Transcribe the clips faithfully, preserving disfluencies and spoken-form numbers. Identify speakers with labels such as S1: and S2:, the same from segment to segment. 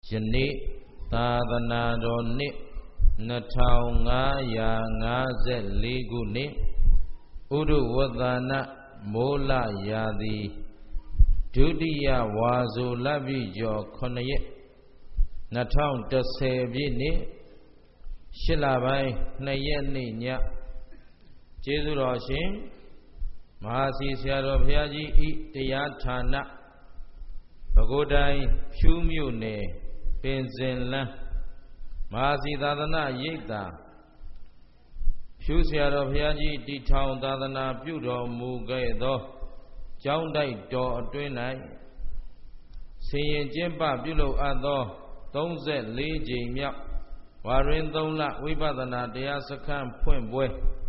S1: Jani Tadana Ni Natau Ngaya Ngaze Liguni Udu Wadana Mola Yadi Dudiya Wazu Labi Jo Konaye Natau Tasebini Shilabai Nayeni Nya Jesu Roshin Mahasi Siaro Bhiaji I Tiyatana Pagodai Shumune Penzinla Mahasi Dadana Yeta Shusiaro Bhiaji Di Town Dadana Budo Mugedo Joundai Do Adwinai Sayin Jimba Bulo Ado Donze Liji Myak Warin Donla Wibadana Deasakan Puembwe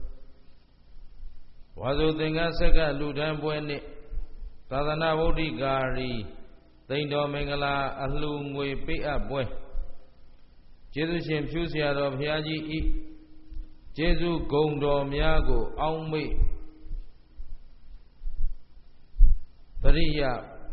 S1: Wazu Dinga Seka Ludan Bueni Tadana Wodi Gari Tindo Mengala Alu Mui Pia Bue Jesu Shem Shusia of Hiaji I Jesu Gondo Miago Aumi Tariya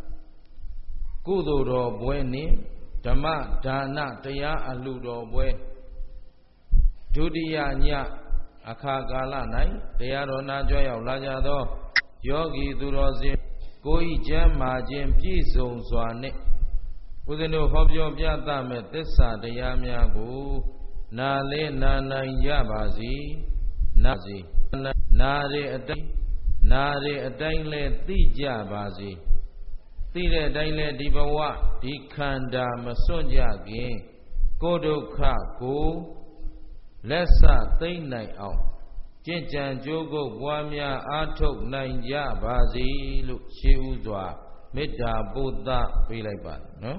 S1: Kudo Bueni Dama Dana Taya Aludo Bue Judia Nya Akagala Nai Tayarona Joya Lajado Yogi Durozi Koi Jam Majin Pizon Swane Udenu Hobyo Piatame Tessa Tayamiago Nale Nana Yabazi Nazi Nare Adai Nare Adaile Tija Bazi Tire Daile Dibawa Dikanda Masoja Game Kodo Kako Lessa Tainai Out Jinjan Jogo Wamia Atok Nanja Bazi Look Shiuzwa Meda Buddha Pilaiba no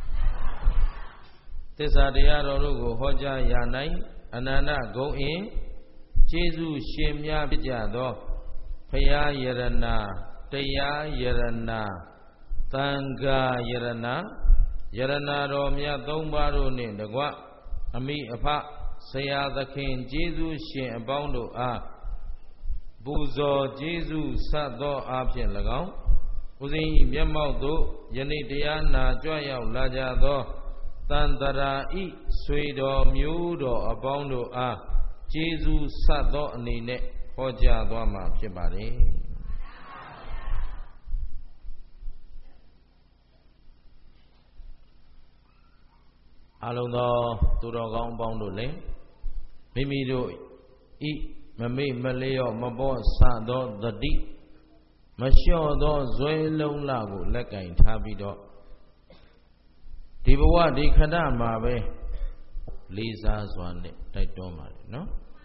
S1: Tessa Diarogo Hoja Yanai Anana go in Jesu Shemya Bijado Paya Yerana Taya Yerana Tanga Yerana Yerana Romya Dombaro Nindagwa Ami Apa Saya the King Jesus Shin Abondo Ah Buzo Jesus Sado Abshin Lagao Uzin Yamaudo Yanitiana Joya Lajado Tandara I Suido Mudo Abondo Ah Jesus Sado Nine Hoja Dwama Pibari Alonso Turogong Bondo Le Mimido I Mami Maleo Mabo Sado the Deep Masho do Zoelo Lago Lekain Tabido Dibawa di Kadama Be Lisa Swan Taitoma no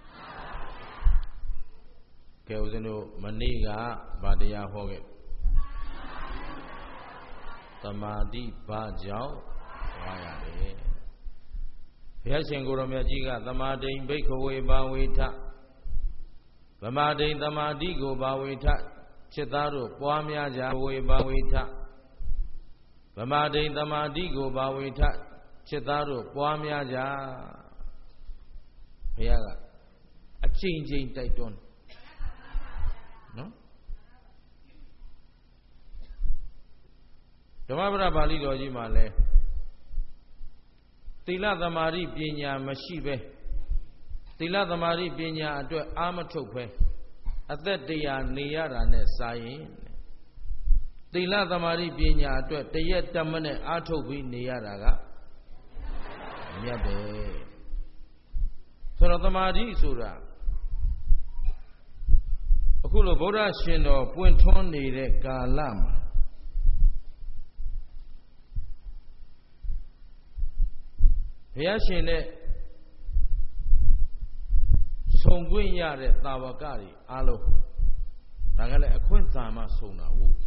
S1: Keuzino Maniga Badia Hoge Tamadi Bajao Wayade Yashinguromajiga, the Madin Bakeaway Bawita, the Madin, the Madigo Bawita, Chetaru, Puamia Jaway Bawita, the Madin, the Madigo Bawita, Chetaru, Puamia Ja. Yaga, a changing title. No? The Mabra Bali Goji Male. Tila the Mari Pinya Mashibe Tila the Mari Pinya to Amatope at that day Niara ne Sayin Tila the Mari Pinya to the yet Tamane Atobi Niaraga Yabe So the Mari Sura Okulo Boda Shindo Puentoni de Kalama Yashin Songwin Yare Tawakari Alo Nagale a Quintama Sona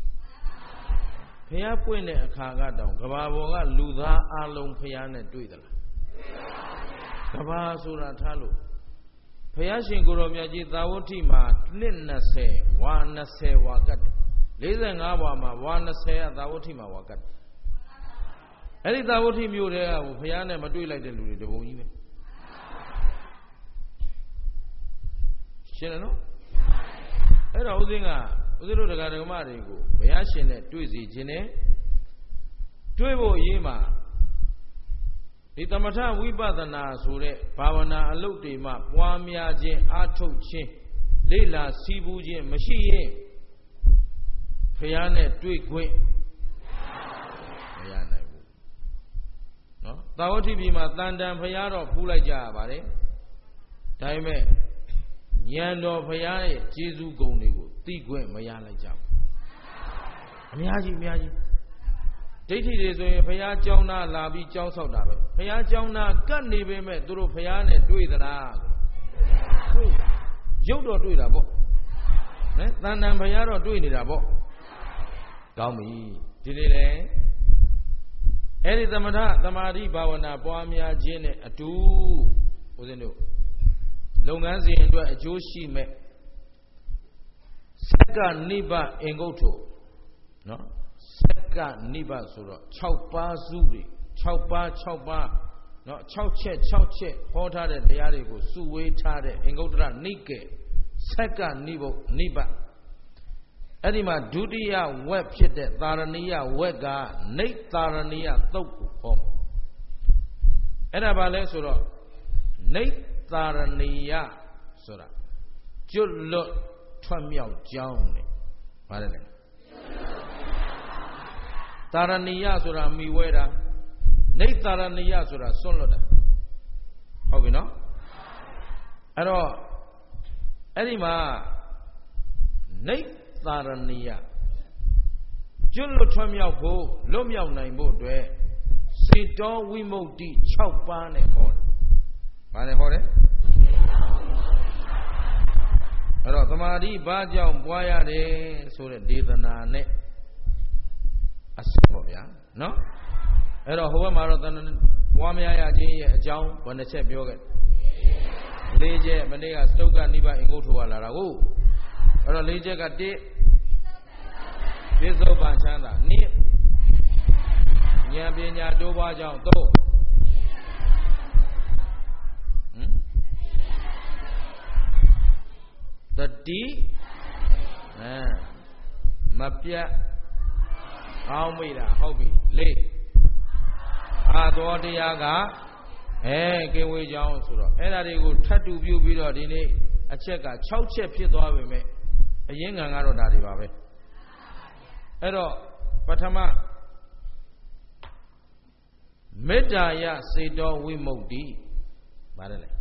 S1: Pia Puene a Kaga down Gababoga Luda Alon Piana Duidala Gabasura Talo Piashin Guromiaji Dawotima Nina se Wana se Wakat Lizen Awama Wana se Dawotima Wakat Any Dawoti Mure, Piana Madu like the Luri, the Boy. Shenano? I was in a Udu Garamarigo, Piashin, Tuzi, Gene, Tuevo Yima, ဒီသမထဝိပဿနာဆိုတဲ့ဘာဝနာအလုပ်တွေမှာပွားများခြင်းအားထုတ်ခြင်းလေ့လာစီးပူးခြင်းမရှိရင်ဘုရားနဲ့တွေ့ခွင့်မရနိုင်ဘူးနော်သာဝတိပြည်မှာတန်တန်ဘုရားတော့ဖူးလိုက်ကြရပါတယ်ဒါပေမဲ့ဉာဏ်တော်ဘုရားရဲ့ကျေးဇူးဂုဏ်တွေကိုသိခွင့်မရလိုက်ကြဘူးအများကြီးအများကြီးဒိဋ္ဌိတွေဆိုရင်ဘုရားကျောင်းသားလာပြီးကျောင်းဆောက်တာပဲဘုရားကျောင်းသားကတ်နေပေမဲ့သူတို့ဘုရားနဲ့တွေ့သလားတွေ့ရုပ်တော့တွေ့တာပေါ့နဲတန်တန်ဘုရားတော့တွေ့နေတာပေါ့ကောင်းပြီဒီနေ့လေအဲ့ဒီသမထသမာဓိဘာဝနာပွားများခြင်းနဲ့အတူဦးဇင်းတို့လုပ်ငန်းစဉ်အတွက်အကျိုးရှိမဲ့စက္ကနိဗ္ဗာန်အင်္ဂုတ္ထုနော်စက္ကနိဗ္ဗာန်ဆိုတော့၆ပါးစုတွေ၆ပါး၆ပါးနော်၆ချက်၆ချက်ဟောထားတဲ့တရားတွေကိုစုဝေးထားတဲ့အင်္ဂုတ္တရနိကေစက္ကနိဗ္ဗနိဗ္ဗာန်အဲ့ဒီမှာဒုတိယဝက်ဖြစ်တဲ့သာရဏိယဝက်ကနိသာရဏိယသုတ်ကိုဟောအဲ့ဒါဘာလဲဆိုတော့နိသာရဏိယဆိုတာကျွတ်လွတ်ထွက်မြောက်ကြောင်းနဲ့ဗါတယ်လေသာရဏိယဆိုတာမိဝဲတာနိသာရဏိယဆိုတာစွန့်လွတ်တာဟုတ်ပြီနော်အဲ့တော့အဲ့ဒီမှာနိသာရဏိယကျွတ်လွတ်ထွက်မြောက်ဖို့လွတ်မြောက်နိုင်ဖို့အတွက်စေတောဝိမု ക്തി ၆ပါးနဲ့ဟောတယ်ဘာနဲ့ဟောတယ်အဲ့တော့သမာဓိဘာကြောင့်ပွားရတယ်ဆိုတဲ့ဒေသနာနဲ့အစပေါ့ဗျာနော်အဲ့တော့ဟိုဘက်မှာတော့ပွားများရခြင်းရဲ့အကြောင်းဘယ်နှချက်ပြောခဲ့လေးချက်မနေ့ကစတုတ်ကနိဗ္ဗာန်အင်္ဂုတ္ထုကလာတာကိုအဲ့တော့လေးချက်ကတစ်ပြစ္ဆုတ်ပန်ချမ်းသာနှစ်ဉာဏ်ပညာတိုးပွားကြောင်းသုံးဟမ်တတိအဲမပြတ်အောင်းမိတာဟုတ်ပြီလေးအာသောတရားကအဲကေဝေကြောင်းဆိုတော့အဲ့ဒါတွေကိုထပ်တူပြုပြီးတော့ဒီနေ့အချက်က၆ချက်ဖြစ်သွားပြီမဲ့အရင်ငံကတော့ဒါတွေပါပဲအဲ့တော့ပထမမေတ္တာယစေတောဝိမု ക്തി ပါတယ်လေ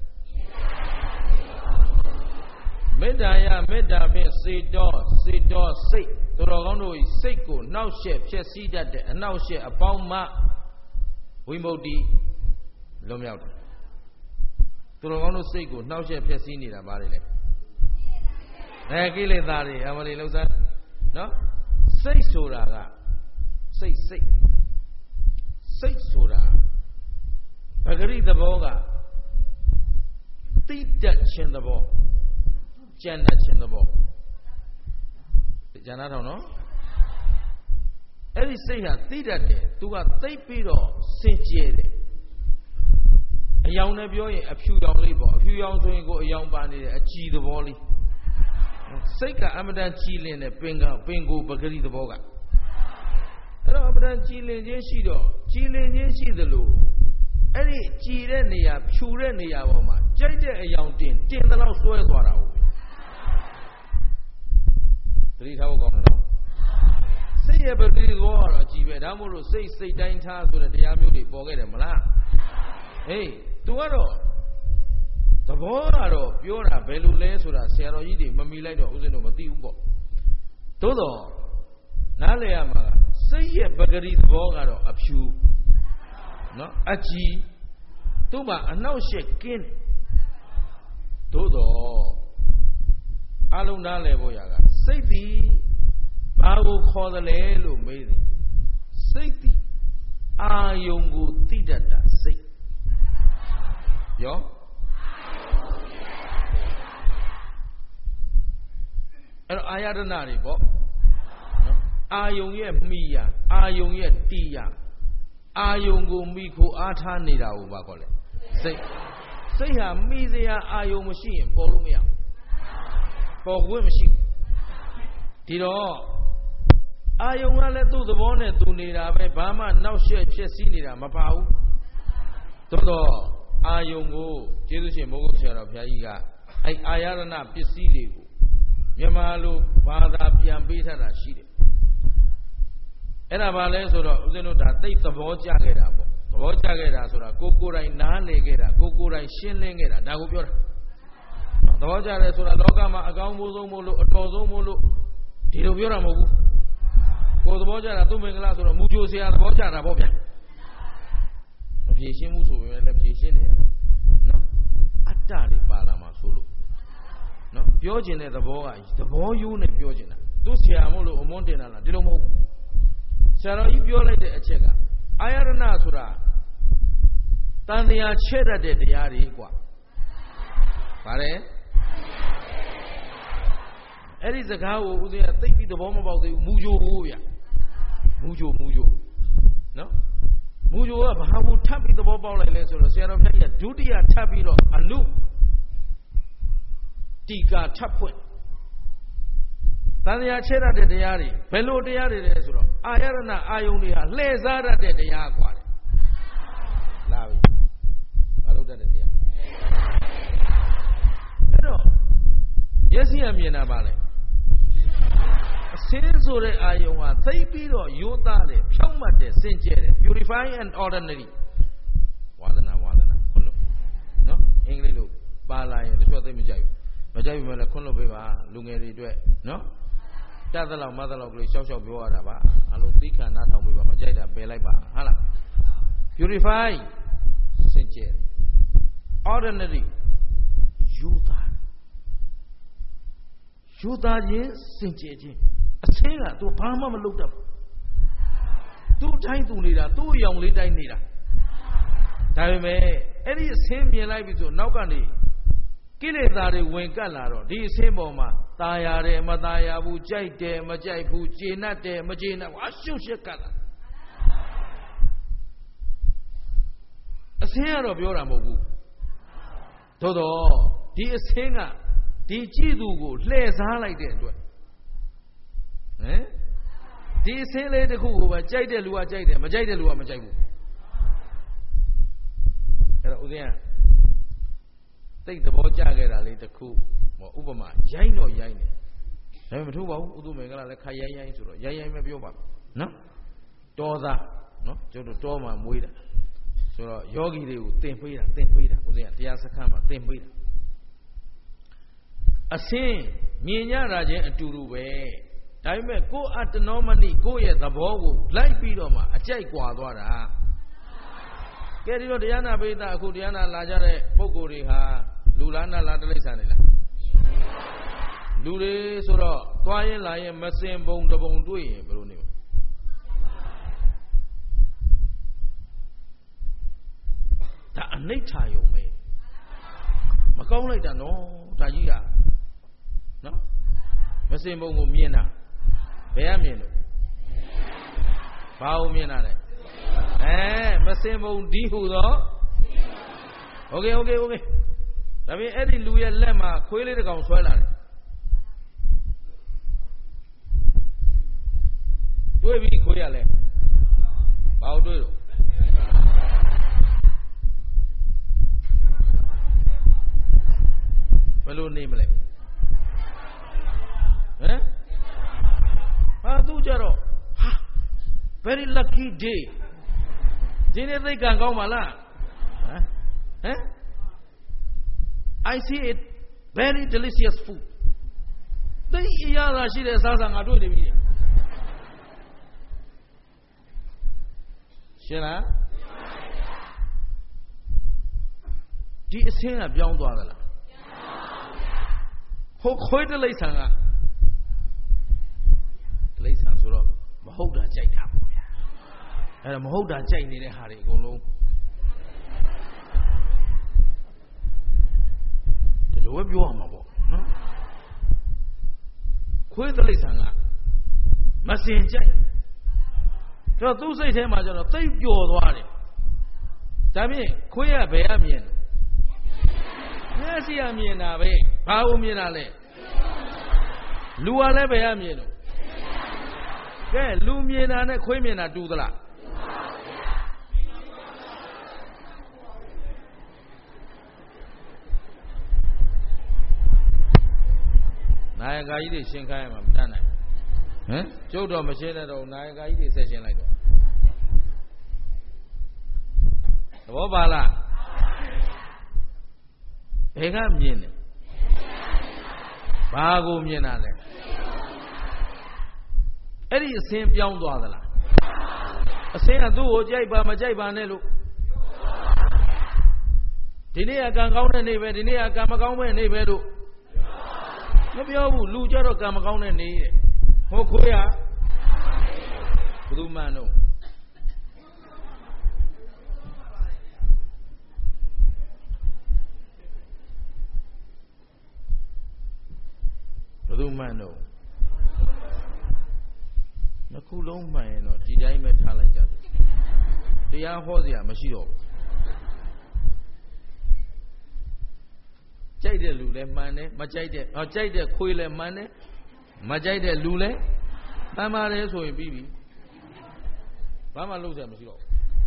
S1: မေတ္တာယမေတ္တာဖြင့်စေတောစေတောစိတ်သူတော်ကောင်းတို့စိတ်ကိုနှောက်ယှက်ဖြစ်စည်းတတ်တဲ့အနှောက်ယှက်အပေါင်းမှဝိမု ക്തി လွန်မြောက်တယ်သူတော်ကောင်းတို့စိတ်ကိုနှောက်ယှက်ဖြစ်စည်းနေတာပါတယ်လေအဲကိလေသာတွေအမလီလုံးစားနော်စိတ်ဆိုတာကစိတ်စိတ်စိတ်ဆိုတာပဂရိသဘောကတိတက်ခြင်းသဘောကြံ့တတ်ခြင်းသဘောကြံ့နာထောင်နော်အဲ့ဒီစိတ်ဟာတိတတ်တယ်သူကသိပ်ပြီးတော့စင်ကြယ်တယ်အယောင်နဲ့ပြောရင်အဖြူရောင်လေးပေါ့အဖြူရောင်ဆိုရင်ကိုအယောင်ပါနေတယ်အကြည်သဘောလေးစိတ်ကအမတန်ကြည်လင်တဲ့ပင်ကပင်ကိုပဂရိသဘောကအဲ့တော့အမတန်ကြည်လင်ခြင်းရှိတော့ကြည်လင်ခြင်းရှိသလိုအဲ့ဒီကြည်တဲ့နေရာဖြူတဲ့နေရာပေါ်မှာကြိုက်တဲ့အယောင်တင်တင်သလောက်ဆွဲသွားတာဟုတ်သတိထားဖို့ကောင်းတယ်နော်စိတ်ရဲ့ပဂရိသဘောကတော့အကြည်ပဲဒါမှမဟုတ်စိတ်စိတ်တိုင်းထားဆိုတဲ့တရားမျိုးတွေပေါ်ခဲ့တယ်မလားဟေး तू ကတော့သဘောကတော့ပြောတာဘယ်လိုလဲဆိုတာဆရာတော်ကြီးတွေမမီလိုက်တော့ဦးဇင်းတို့မသိဘူးပေါ့သို့တော့နားလည်ရမှာစိတ်ရဲ့ပဂရိသဘောကတော့အဖြူနော်အကြည်သူ့မှာအနှောက်အယှက်ကင်းသို့တော့အလုံးနားလည်ဖို့ရကစိတ်သည်ဘာကိုခေါ်သလဲလို့မေးတယ်စိတ်သည်အာယုံကိုသိတတ်တာစိတ်ရောအဲ့တော့အာယတနာတွေပေါ့နော်အာယုံရဲ့မိယာအာယုံရဲ့တိယအာယုံကိုမိခိုအားထားနေတာကိုပါခေါ်လဲစိတ်စိတ်ဟာမိစရာအာယုံမရှိရင်ပေါ်လို့မရပေါ်ခွင့်မရှိဒီတော့အာယုံကလည်းသူ့သဘောနဲ့သူနေတာပဲဘာမှနောက်ရှက်ဖြစ်စည်းနေတာမပါဘူး Todo ayungu Jesu she mogo chara phyayiga ai ayarana pisi leku Myama lo bada pian pi thada shiတယ်အဲ့ဒါဘာလဲဆိုတော့ဦးဇင်းတို့ဒါသိသဘောကျခဲ့တာပေါ့သဘောကျခဲ့တာဆိုတာကိုကိုယ်တိုင်နားလည်ခဲ့တာကိုကိုယ်တိုင်ရှင်းလင်းခဲ့တာဒါကိုပြောတာသဘောကျတယ်ဆိုတာလောကမှာအကောင်းမိုးဆုံးမို့လို့အတော်ဆုံးမို့လို့ဒီလိုပြောတာမဟုတ်ဘူးကိုယ်သဘောကျတာသူ့မင်္ဂလာဆိုတော့မူကြိုဆရာသဘောကျတာပေါ့ဗျာမဖြေရှင်းမှုဆိုပေမဲ့လည်းဖြေရှင်းနေရတယ်နော်အတ္တတွေပါလာမှာဆိုလို့နော်ပြောခြင်းတဲ့သဘောကသဘောယူနဲ့ပြောခြင်းတာသူဆရာမို့လို့အမွန်းတင်တာလားဒီလိုမဟုတ်ဘူးဆရာတော်ကြီးပြောလိုက်တဲ့အချက်ကအာယရဏဆိုတာတန်တရားချဲ့တတ်တဲ့တရားတွေกว่าဗါတယ်အဲ့ဒီစကားကိုဦးဇင်းကသိပြီးသဘောမပေါက်သေးဘူးမူကြိုဘူးဗျမူကြိုမူကြိုနော်မူကြိုကဘာဘူးထပ်ပြီးသဘောပေါက်လိုက်လဲဆိုတော့ဆရာတော်ဖျက်ကြီးကဒုတိယထပ်ပြီးတော့အနုတီကာထပ်ဖွင့်တန်တရားချဲ့တတ်တဲ့တရားတွေဘယ်လိုတရားတွေလဲဆိုတော့အာယရဏအာယုန်တွေဟာလှည့်စားတတ်တဲ့တရားกว่าတယ်လာပြီဘာလို့တတ်တဲ့တရားအဲ့တော့မျက်စိကမြင်တာပါလေအစင်းဆိုတဲ့အာယုန်ဟာသိပြီးတော့ရိုးသားတယ်ဖြောင့်မတ်တယ်စင်ကြယ်တယ် purify and ordinary ဝါဒနာဝါဒနာခွန်းလို့နော်အင်္ဂလိပ်လိုပါလာရင်တချို့သိမကြိုက်ဘူးမကြိုက်ဘူးမလဲခွန်းလို့ပေးပါလူငယ်တွေအတွက်နော်တတ်သလောက်မတ်သလောက်ကလေးရှောက်ရှောက်ပြောရတာပါအလိုသိခံနားထောင်ပေးပါမကြိုက်တာပယ်လိုက်ပါဟုတ်လား purify စင်ကြယ် ordinary ယူသားယူသားခြင်းစင်ကြယ်ခြင်းအဆင်းကသူဘာမှမလုပ်တတ်ဘူးသူ့တိုင်းသူနေတာသူ့အယောင်လေးတိုင်းနေတာဒါပေမဲ့အဲ့ဒီအဆင်းမြင်လိုက်ပြီဆိုနောက်ကနေကိလေသာတွေဝင်ကပ်လာတော့ဒီအဆင်းပေါ်မှာตาရတယ်မตาရဘူးကြိုက်တယ်မကြိုက်ဘူးကျေနပ်တယ်မကျေနပ်ဘူးအရှုပ်ရှက်ကပ်လာအဆင်းကတော့ပြောတာမဟုတ်ဘူးသို့တော့ဒီအဆင်းကဒီကြည့်သူကိုလှည့်စားလိုက်တဲ့အတွက်ဟမ်ဒီအဆင်းလေးတစ်ခုကိုပဲကြိုက်တဲ့လူကကြိုက်တယ်မကြိုက်တဲ့လူကမကြိုက်ဘူးအဲ့တော့ဦးဇင်းကသိသဘောကျခဲ့တာလေးတစ်ခုဟောဥပမာရိုင်းတော့ရိုင်းတယ်ဒါပေမဲ့မထူးပါဘူးဥဒုမင်္ဂလာလည်းခရိုင်းရိုင်းဆိုတော့ရိုင်းရိုင်းပဲပြောပါနော်တောသားနော်ကျတို့တောမှာမွေးတာဆိုတော့ယောဂီတွေကိုသင်ပေးတာသင်ပေးတာဦးဇင်းကတရားစခန်းမှာသင်ပေးတာအစင်းမြင်ရတာချင်းအတူတူပဲဒါပေမဲ့ကိုယ်အတ္တနောမတိကိုယ့်ရဲ့သဘောကိုလိုက်ပြီးတော့မှအကြိုက်ကွာသွားတာကဲဒီတော့တရားနာပိဋကအခုတရားနာလာကြတဲ့ပုဂ္ဂိုလ်တွေဟာလူလားနာလားတိရစ္ဆာန်တွေလားလူတွေဆိုတော့သွားရင်လာရင်မစင်ပုံတပုံတွေ့ရင်ဘယ်လိုနေဒါအနိဋ္ဌာယုံပဲမကောင်းလိုက်တာနော်ဒါကြီးကနော်မစင်ပုံကိုမြင်တာဘယ်ကမြင်လို့ဘာကိုမြင်တာလဲအဲမစင်ပုံဒီဟုသောโอเคโอเคโอเคဒါပြင်အဲ့ဒီလူရဲ့လက်မှာခွေးလေးတစ်ကောင်ဆွဲလာတယ်တွေးပြီးခွေးရလဲဘာလို့တွေးလို့ဘယ်လိုနေမလဲဟမ်ဟာသူကြတော့ဟာ very lucky day ဒီနေ့သိကံကောင်းပါလားဟမ်ဟမ် I see it very delicious food သိအရာသာရှိတဲ့စားစာငါတွေ့နေပြီရှင်းလားဒီအစင်းကပြောင်းသွားသလားဟိုခွေးတလိษံကတလိษံဆိုတော့မဟုတ်တာကြိုက်တာပေါ့ဗျာအဲ့ဒါမဟုတ်တာကြိုက်နေတဲ့ဟာတွေအကုန်လုံးဒီလိုပဲပြောရမှာပေါ့နော်ခွေးတလိษံကမစင်ကြိုက်တော့သူ့စိတ်ထဲမှာကျတော့သိပ်ပျော်သွားတယ်ဒါဖြင့်ခွေးကဘယ်ကမြင်မျက်စိကမြင်တာပဲဘာကိုမြင်တာလဲလူကလည်းဘယ်ကမြင်လို့ကဲလူမြင်တာနဲ့ခွေးမြင်တာတူသလားဟယကာကြီးတွေရှင်းခိုင်းရမှာမတတ်နိုင်ဟမ်ကျုပ်တော့မရှင်းတဲ့တော့နာယကာကြီးတွေဆက်ရှင်းလိုက်တော့သဘောပါလားဘယ်ကမြင်တယ်ဘာကိုမြင်တာလဲအဲ့ဒီအစင်းပြောင်းသွားသလားအစင်းကသူ့ကိုကြိုက်ပါမကြိုက်ပါနဲ့လို့ဒီနေ့ကကံကောင်းတဲ့နေ့ပဲဒီနေ့ကကံမကောင်းတဲ့နေ့ပဲလို့မပြောဘူးလူကြတော့ကံမကောင်းတဲ့နေ့တဲ့ဟိုခွေးကဘယ်သူမှန်းတော့ဘယ်သူမှန်းတော့နှစ်ခုလုံးမှန်ရင်တော့ဒီတိုင်းပဲထားလိုက်ကြတယ်တရားဟောစရာမရှိတော့ဘူးကြိုက်တဲ့လူလည်းမှန်တယ်မကြိုက်တဲ့ဟောကြိုက်တဲ့ခွေးလည်းမှန်တယ်မကြိုက်တဲ့လူလည်းမှန်ပါတယ်ဆိုရင်ပြီးပြီဘာမှလုပ်စရာမရှိတော့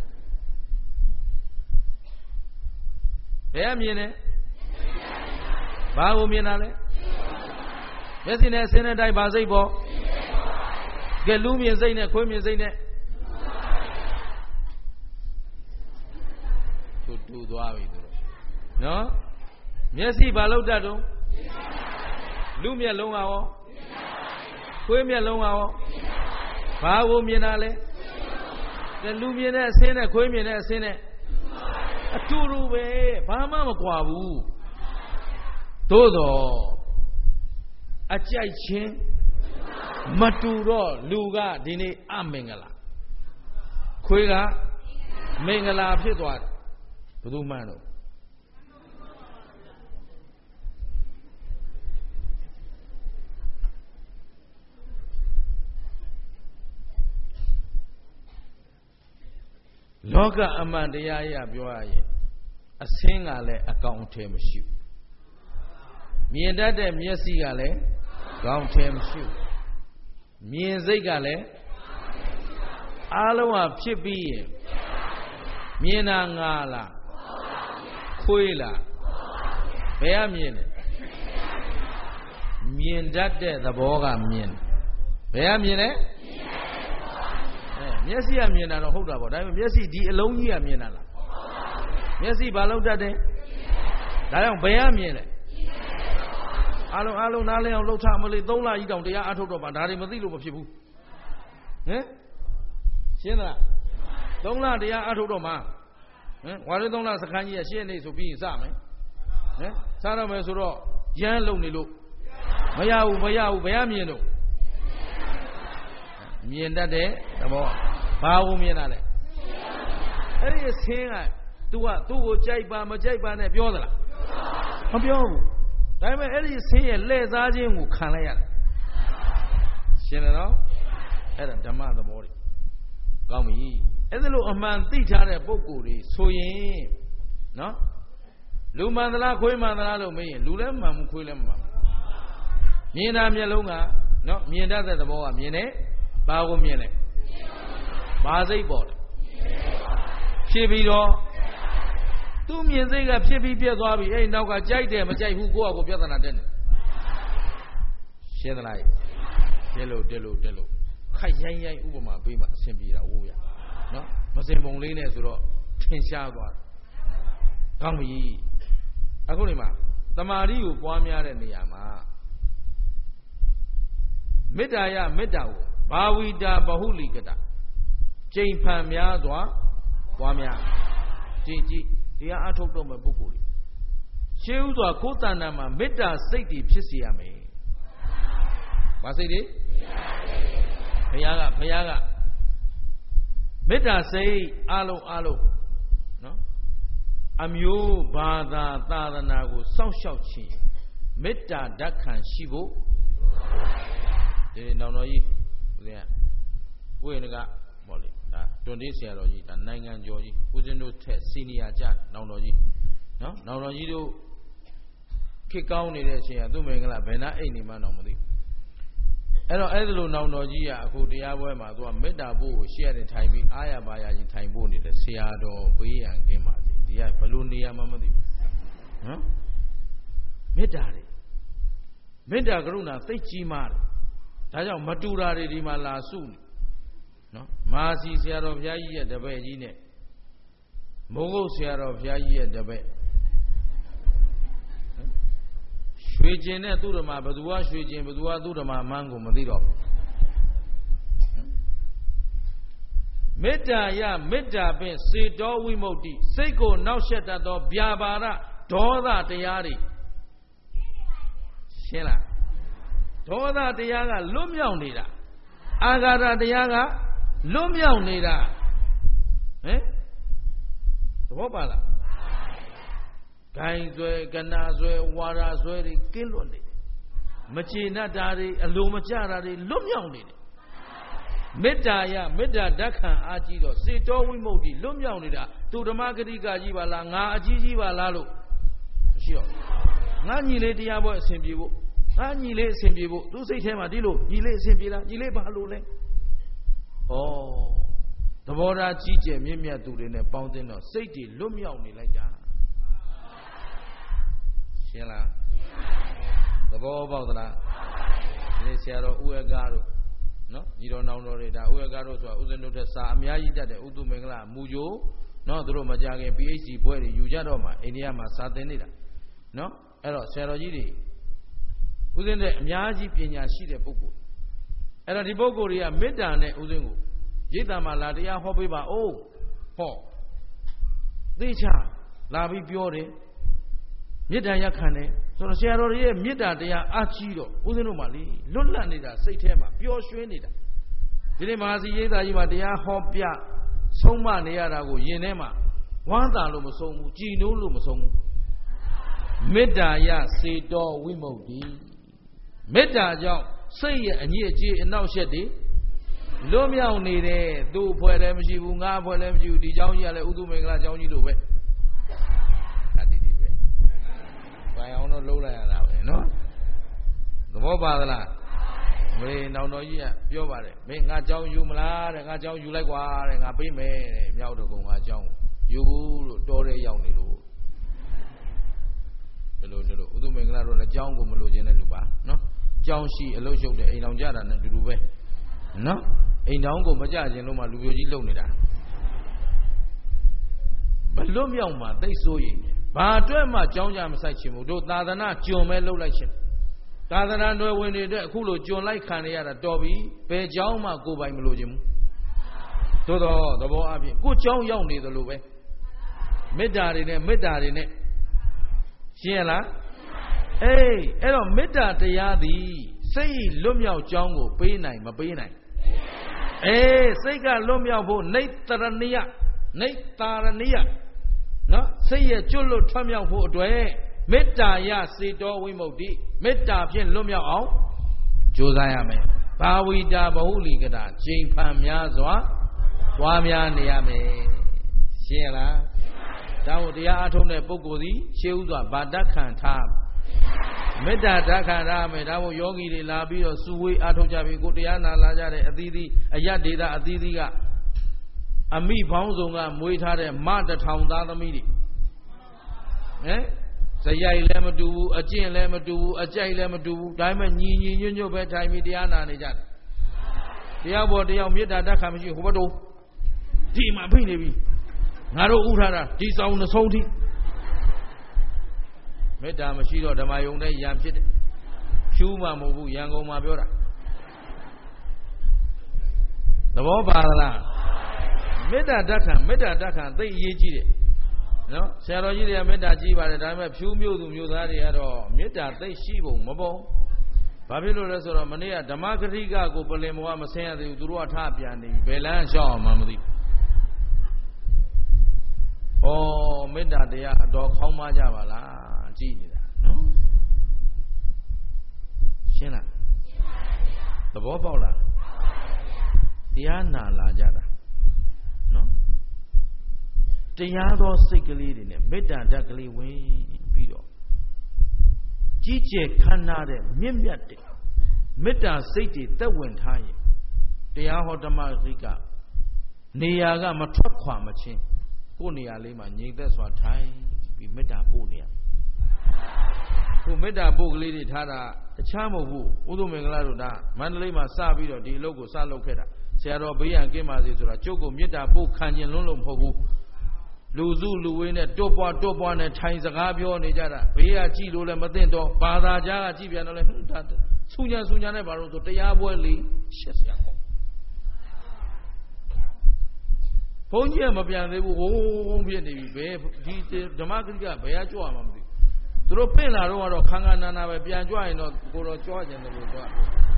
S1: ဘယ်ကမြင်လဲဘာကိုမြင်တာလဲမျက်စိနဲ့ဆင်းတဲ့တိုင်းဘာစိတ်ပေါ်ကဲလူမြင်စိတ်နဲ့ခွေးမြင်စိတ်နဲ့သူတူသွားပြီသူတို့နော်မျက်စိဘာလို့တတ်တော့လူမျက်လုံးကရောခွေးမျက်လုံးကရောဘာကိုမြင်တာလဲကဲလူမြင်တဲ့အဆင်းနဲ့ခွေးမြင်တဲ့အဆင်းနဲ့အတူတူပဲဘာမှမကွာဘူးသို့တော့အကြိုက်ချင်းမတူတော့လူကဒီနေ့အမင်္ဂလာခွေးကမင်္ဂလာဖြစ်သွားတယ်ဘယ်သူမှန်းတော့လောကအမှန်တရားအရပြောရရင်အစင်းကလည်းအကောင်အထည်မရှိဘူးမြင်တတ်တဲ့မျက်စိကလည်းကောင်းတယ်မရှိဘူးမြင်စိတ်ကလည်းအားလုံးကဖြစ်ပြီးရင်မြင်တာငါလားခွေးလားဘယ်ကမြင်လဲမြင်တတ်တဲ့သဘောကမြင်ဘယ်ကမြင်လဲမျက်စိကမြင်တာတော့ဟုတ်တာပေါ့ဒါပေမဲ့မျက်စိဒီအလုံးကြီးကမြင်တာလားမျက်စိဘာလို့တတ်တယ်ဒါကြောင့်ဘယ်ကမြင်လဲအားလုံးအားလုံးနားလည်အောင်လှုပ်ထားမလို့သုံးလကြီးတောင်တရားအထုတ်တော့ပါဒါတွေမသိလို့မဖြစ်ဘူးဟမ်ရှင်းသလားသုံးလတရားအထုတ်တော့မှာဟမ်ဝါရီသုံးလစခန်းကြီးကရှင်းနေဆိုပြီးရင်စမယ်ဟမ်စတော့မယ်ဆိုတော့ရမ်းလုံနေလို့မရဘူးမရဘူးဘယ်ကမြင်တော့မြင်တတ်တဲ့သဘောဘာကိုမြင်တာလဲအဲ့ဒီဆင်းက तू ကသူ့ကိုကြိုက်ပါမကြိုက်ပါနဲ့ပြောသလားမပြောဘူးဒါပေမဲ့အဲ့ဒီဆင်းရဲ့လှည့်စားခြင်းကိုခံလိုက်ရတယ်ရှင်းတယ်နော်အဲ့ဒါဓမ္မသဘောတွေကောင်းပြီအဲ့ဒါလို့အမှန်သိထားတဲ့ပုဂ္ဂိုလ်တွေဆိုရင်နော်လူမှန်သလားခွေးမှန်သလားလို့မေးရင်လူလည်းမှန်ဘူးခွေးလည်းမမှန်ဘူးမြင်တာမျက်လုံးကနော်မြင်တတ်တဲ့သဘောကမြင်တယ်ဘာကိုမြင်လဲဘာစိတ်ပေါ်လဲဖြစ်ပြီးတော့သူ့မြင်စိတ်ကဖြစ်ပြီးပြတ်သွားပြီအဲ့နောက်ကကြိုက်တယ်မကြိုက်ဘူးကိုယ့်အကိုပြဿနာတက်နေရှင်းသလားတဲလို့တဲလို့တဲလို့ခိုက်ရိုင်းရိုင်းဥပမာပေးမှအဆင်ပြေတာဝိုးရနော်မစင်ပုံလေးနဲ့ဆိုတော့ထင်ရှားသွားတယ်ကောင်းပြီအခုဒီမှာတမာရီကိုပွားများတဲ့နေရာမှာမေတ္တာယမေတ္တာကိုဘာဝိတာဘဟုလိကတကျိန်ဖန်များစွာပွားများကြည်ကြည်တရားအထုတ်တော့မဲ့ပုဂ္ဂိုလ်တွေရှေးဥစွာကိုယ်တဏ္ဍာမှာမေတ္တာစိတ်တွေဖြစ်စေရမယ်။ဘာစိတ်တွေဘုရားကဘုရားကမေတ္တာစိတ်အလုံးအလုံးနော်အမျိုးဘာသာသာသနာကိုစောင့်ရှောက်ခြင်းမေတ္တာဓာတ်ခံရှိဖို့ဒီနောင်တော်ကြီးဦးဇင်းကဝိနကဟောလေဒါတွန်တေးဆရာတော်ကြီးဒါနိုင်ငံကျော်ကြီးဦးဇင်းတို့ထက်စီနီယာကြနောင်တော်ကြီးနော်နောင်တော်ကြီးတို့ခေတ်ကောင်းနေတဲ့အချိန်ကသူ့မင်္ဂလာဘယ်နှအိတ်နေမှတော့မသိဘူးအဲ့တော့အဲ့ဒီလိုနောင်တော်ကြီးကအခုတရားပွဲမှာသူကမေတ္တာပို့ကိုရှေ့ရထိုင်ပြီးအာရပါရကြီးထိုင်ပို့နေတဲ့ဆရာတော်ဘေးရန်ကင်းပါစေဒီကဘယ်လိုနေရာမှမသိဘူးနော်မေတ္တာတွေမေတ္တာကရုဏာသိကြီးမားတယ်ဒါကြောင့်မတူတာတွေဒီမှာလာစုနေနော်မဟာစီဆရာတော်ဘုရားကြီးရဲ့တပည့်ကြီးနဲ့မိုးကုတ်ဆရာတော်ဘုရားကြီးရဲ့တပည့်ရွှေကျင်နဲ့သူ့ဓမ္မဘသူကရွှေကျင်ဘသူကသူ့ဓမ္မမှန်းကိုမသိတော့မေတ္တာယမေတ္တာပင်စေတောဝိမု ക്തി စိတ်ကိုနှောက်ယှက်တတ်သောဗျာပါဒဒေါသတရားတွေရှင်းလားဒေါသတရားကလွတ်မြောက်နေတာအာဃာတတရားကလွတ်မြောက်နေတာဟင်သဘောပါလားဂိုင်းဆွဲကနာဆွဲဝါရာဆွဲတွေကင်းလွတ်နေတယ်မချေနှက်တာတွေအလိုမကျတာတွေလွတ်မြောက်နေတယ်မေတ္တာယမေတ္တာဓက္ခံအားကြီးတော့စေတောဝိမု ക്തി လွတ်မြောက်နေတာသူဓမ္မဂတိကကြီးပါလားငါအကြီးကြီးပါလားလို့မရှိတော့ငါညီလေးတရားပွဲအစဉ်ပြေဖို့ငါညီလေးအစဉ်ပြေဖို့သူစိတ်ထဲမှာဒီလိုညီလေးအစဉ်ပြေလားညီလေးဘာလို့လဲဩသဘောထားကြီးကျယ်မြင့်မြတ်သူတွေနဲ့ပေါင်းသင်းတော့စိတ်တွေလွတ်မြောက်နေလိုက်တာရှင်းလားသဘောပေါက်သလားဒီဆရာတော်ဥယကားတို့နော်ညီတော်နောင်တော်တွေဒါဥယကားတို့ဆိုတာဥစဉ်တို့တဲ့စာအများကြီးတတ်တဲ့ဥတုမင်္ဂလာမူဂျိုနော်သူတို့မကြခင် PhD ဘွဲတွေယူကြတော့မှအိန္ဒိယမှာစာသင်နေတာနော်အဲ့တော့ဆရာတော်ကြီးတွေဥစဉ်တဲ့အများကြီးပညာရှိတဲ့ပုဂ္ဂိုလ်အဲ့တော့ဒီပုဂ္ဂိုလ်တွေကမေတ္တာနဲ့ဥစဉ်ကိုရိတ်တံမှာလာတရားဟောပေးပါဦးဟောသိချလာပြီးပြောတယ်မေတ္တာရက်ခံတယ်ဆိုတော့ဆရာတော်ရဲ့မေတ္တာတရားအားကြီးတော့ဦးဇင်းတို့မှလေလွတ်လပ်နေတာစိတ်ထဲမှာပျော်ရွှင်နေတာဒီနေ့မဟာစီရိတ်သာကြီးမှာတရားဟောပြဆုံးမနေရတာကိုယင်ထဲမှာဝမ်းသာလို့မဆုံးဘူးကြည်နိုးလို့မဆုံးဘူးမေတ္တာယစေတောဝိမု ക്തി မေတ္တာကြောင့်စိတ်ရဲ့အညစ်အကြေးအနှောက်အယှက်တွေလွတ်မြောက်နေတယ်သူ့အဖွဲ့လည်းမရှိဘူးငါအဖွဲ့လည်းမရှိဘူးဒီเจ้าကြီးကလည်းဥဒုမင်္ဂလာเจ้าကြီးလိုပဲဒါတည်တည်ပဲဘိုင်အောင်တော့လှုပ်လိုက်ရတာပဲနော်သဘောပါသလားမေနောင်တော်ကြီးကပြောပါတယ်မင်းငါเจ้าယူမလားတဲ့ငါเจ้าယူလိုက်ကွာတဲ့ငါပေးမယ်တဲ့မြောက်တကုံငါเจ้าယူလို့တော်တဲ့ရောက်နေလို့ဒီလိုဒီလိုဥဒုမင်္ဂလာတော့လည်းเจ้าကိုမလိုချင်တဲ့လူပါနော်เจ้าရှိအလုပ်ရှုပ်တဲ့အိမ်တော်ကြတာနဲ့တူတူပဲနော်အိမ်တောင်ကိုမကြခြင်းလို့မှလူပြိုကြီးလုံနေတာမလွတ်မြောက်မှသိဆိုးရင်ဘာအတွက်မှကြောင်းကြမဆိုင်ချင်ဘူးတို့သာသနာကြုံမဲ့လှုပ်လိုက်ခြင်းသာသနာတော်ဝင်တွေအတွက်အခုလိုကြုံလိုက်ခံရတာတော်ပြီဘယ်ကြောင်းမှကိုယ်ပိုင်မလို့ခြင်းဘူးသို့တော့သဘောအပြင်ကိုကြောင်းရောက်နေသလိုပဲမေတ္တာတွေနဲ့မေတ္တာတွေနဲ့ရှင်းရလားအေးအဲ့တော့မေတ္တာတရားသည်စိတ်လွတ်မြောက်ကြောင်းကိုပေးနိုင်မပေးနိုင်အေးစိတ်ကလွတ်မြောက်ဖို့နိတ္တရဏိယနိတ္တာရဏိယနော်စိတ်ရဲ့ကျွတ်လွတ်ထွက်မြောက်ဖို့အတွက်မေတ္တာယစေတောဝိမု ക്തി မေတ္တာဖြင့်လွတ်မြောက်အောင်ကြိုးစားရမယ်ဘာဝိတာဘဟုလိကတာချိန်ဖန်များစွာပွားများနေရမယ်ရှင်းလားဒါ့ကိုတရားအထုတ်တဲ့ပုဂ္ဂိုလ်သည်ရှေးဥစွာဗာတခံထားမေတ္တာဓက္ခံရမယ်ဒါမို့ယောဂီတွေလာပြီးတော့စုဝေးအားထုတ်ကြပြီကိုတရားနာလာကြတဲ့အသီးသီးအယတ်ဒေတာအသီးသီးကအမိဘောင်းဆောင်ကမွေးထားတဲ့မတထောင်သားသမီးတွေဟမ်ဇယိုက်လည်းမတူဘူးအကျင့်လည်းမတူဘူးအကြိုက်လည်းမတူဘူးဒါပေမဲ့ညီညီညွတ်ညွတ်ပဲထိုင်ပြီးတရားနာနေကြတယ်တရားပေါ်တရားမေတ္တာဓက္ခံမရှိဟိုဘက်တော့ဒီမှာဖိနေပြီငါတို့ဥထားတာဒီဆောင်နှဆုံးထိမေတ္တာမရှိတော့ဓမ္မယုံတဲ့ယံဖြစ်တယ်ဖြူးမှမဟုတ်ဘူးရန်ကုန်မှာပြောတာသဘောပါလားမေတ္တာဓက္ခံမေတ္တာဓက္ခံသိအရေးကြီးတယ်နော်ဆရာတော်ကြီးတွေကမေတ္တာကြီးပါတယ်ဒါပေမဲ့ဖြူးမျိုးသူမျိုးသားတွေကတော့မေတ္တာသိရှိပုံမပေါ်ဘာဖြစ်လို့လဲဆိုတော့မနေ့ကဓမ္မဂတိကကိုပလင်ဘဝမဆင်းရသေးဘူးသူတို့ကထပြန်နေပြီဘယ်လမ်းရှောက်အောင်မှမသိဘူးဩမေတ္တာတရားအတော်ခေါင်းမကြပါလားကြည်နေတာနော်ရှင်းလားသဘောပေါက်လားတရားနာလာကြတာနော်တရားသောစိတ်ကလေးတွေနဲ့မေတ္တာဓာတ်ကလေးဝင်ပြီးတော့ကြီးကျယ်ခမ်းနားတဲ့မြင့်မြတ်တဲ့မေတ္တာစိတ်တွေတက်ဝင်ထားရင်တရားဟောဓမ္မဂိကနေရာကမထွက်ခွာမချင်းကိုယ်နေရာလေးမှာငြိမ်သက်စွာထိုင်ပြီးမေတ္တာပို့နေရဟိုမေတ္တာပုဂ္ဂလေးတွေထားတာတခြားမဟုတ်ဘူးဥဒုမင်္ဂလာတို့ဒါမန္တလေးမှာစပြီးတော့ဒီအလုပ်ကိုစလုပ်ခဲ့တာဆရာတော်ဘေးရန်ကင်းပါစေဆိုတာကျုပ်ကိုမေတ္တာပုတ်ခံခြင်းလွန်းလို့မဟုတ်ဘူးလူစုလူဝေးနဲ့တွတ်ပွားတွတ်ပွားနဲ့ထိုင်စကားပြောနေကြတာဘေးကကြည့်လို့လည်းမသိတော့ဘာသာကြားကကြည့်ပြန်တော့လဲဟွန်းဒါဆူညာဆူညာနဲ့ဘာလို့ဆိုတရားပွဲလေးရှက်စရာပေါ့ဘုန်းကြီးကမပြန်သေးဘူးဝုန်းဖြစ်နေပြီဘယ်ဒီဓမ္မဂရိကဘယ်ကကြွရမှာမသိသူတို့ပင့်လာတော့ကတော့ခန်းခန်းနာနာပဲပြန်ကြွရင်တော့ကိုတော်ကြွကြတယ်လို့ကြွ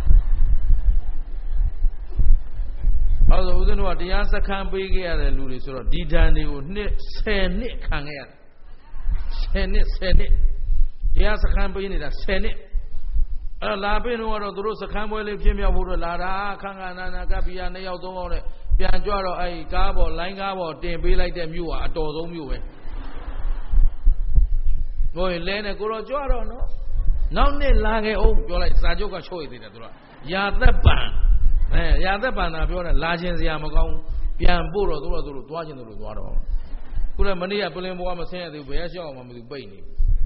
S1: ဘာလို့ဦးဇင်းတို့ကတရားစခန်းပေးခဲ့ရတဲ့လူတွေဆိုတော့ဒီဓာန်တွေကိုနှစ်ဆယ်နှစ်ခံခဲ့ရတယ်ဆယ်နှစ်ဆယ်နှစ်တရားစခန်းပေးနေတာဆယ်နှစ်အဲ့လာပင့်တော့ကတော့သူတို့စခန်းပွဲလေးပြင်းပြဖို့တော့လာတာခန်းခန်းနာနာကပ္ပိယနှစ်ယောက်သုံးယောက်နဲ့ပြန်ကြွတော့အဲ့ကားပေါ်လိုင်းကားပေါ်တင်ပေးလိုက်တဲ့မြို့ကအတော်ဆုံးမြို့ပဲဘိုးလဲနဲ့ကိုတော့ကြွတော့နော်နောက်နှစ်လာခဲ့အောင်ပြောလိုက်စာချုပ်ကချို့ရသေးတယ်သူကရာသက်ပံအဲရာသက်ပံသာပြောတယ်လာခြင်းစရာမကောင်းပြန်ပို့တော့သူတို့သူတို့သွားခြင်းသူတို့သွားတော့ခုလည်းမနေ့ကပလင်ဘွားမဆင်းရသေးဘူးဘယ်ရှောက်အောင်မသိဘူးပိတ်နေ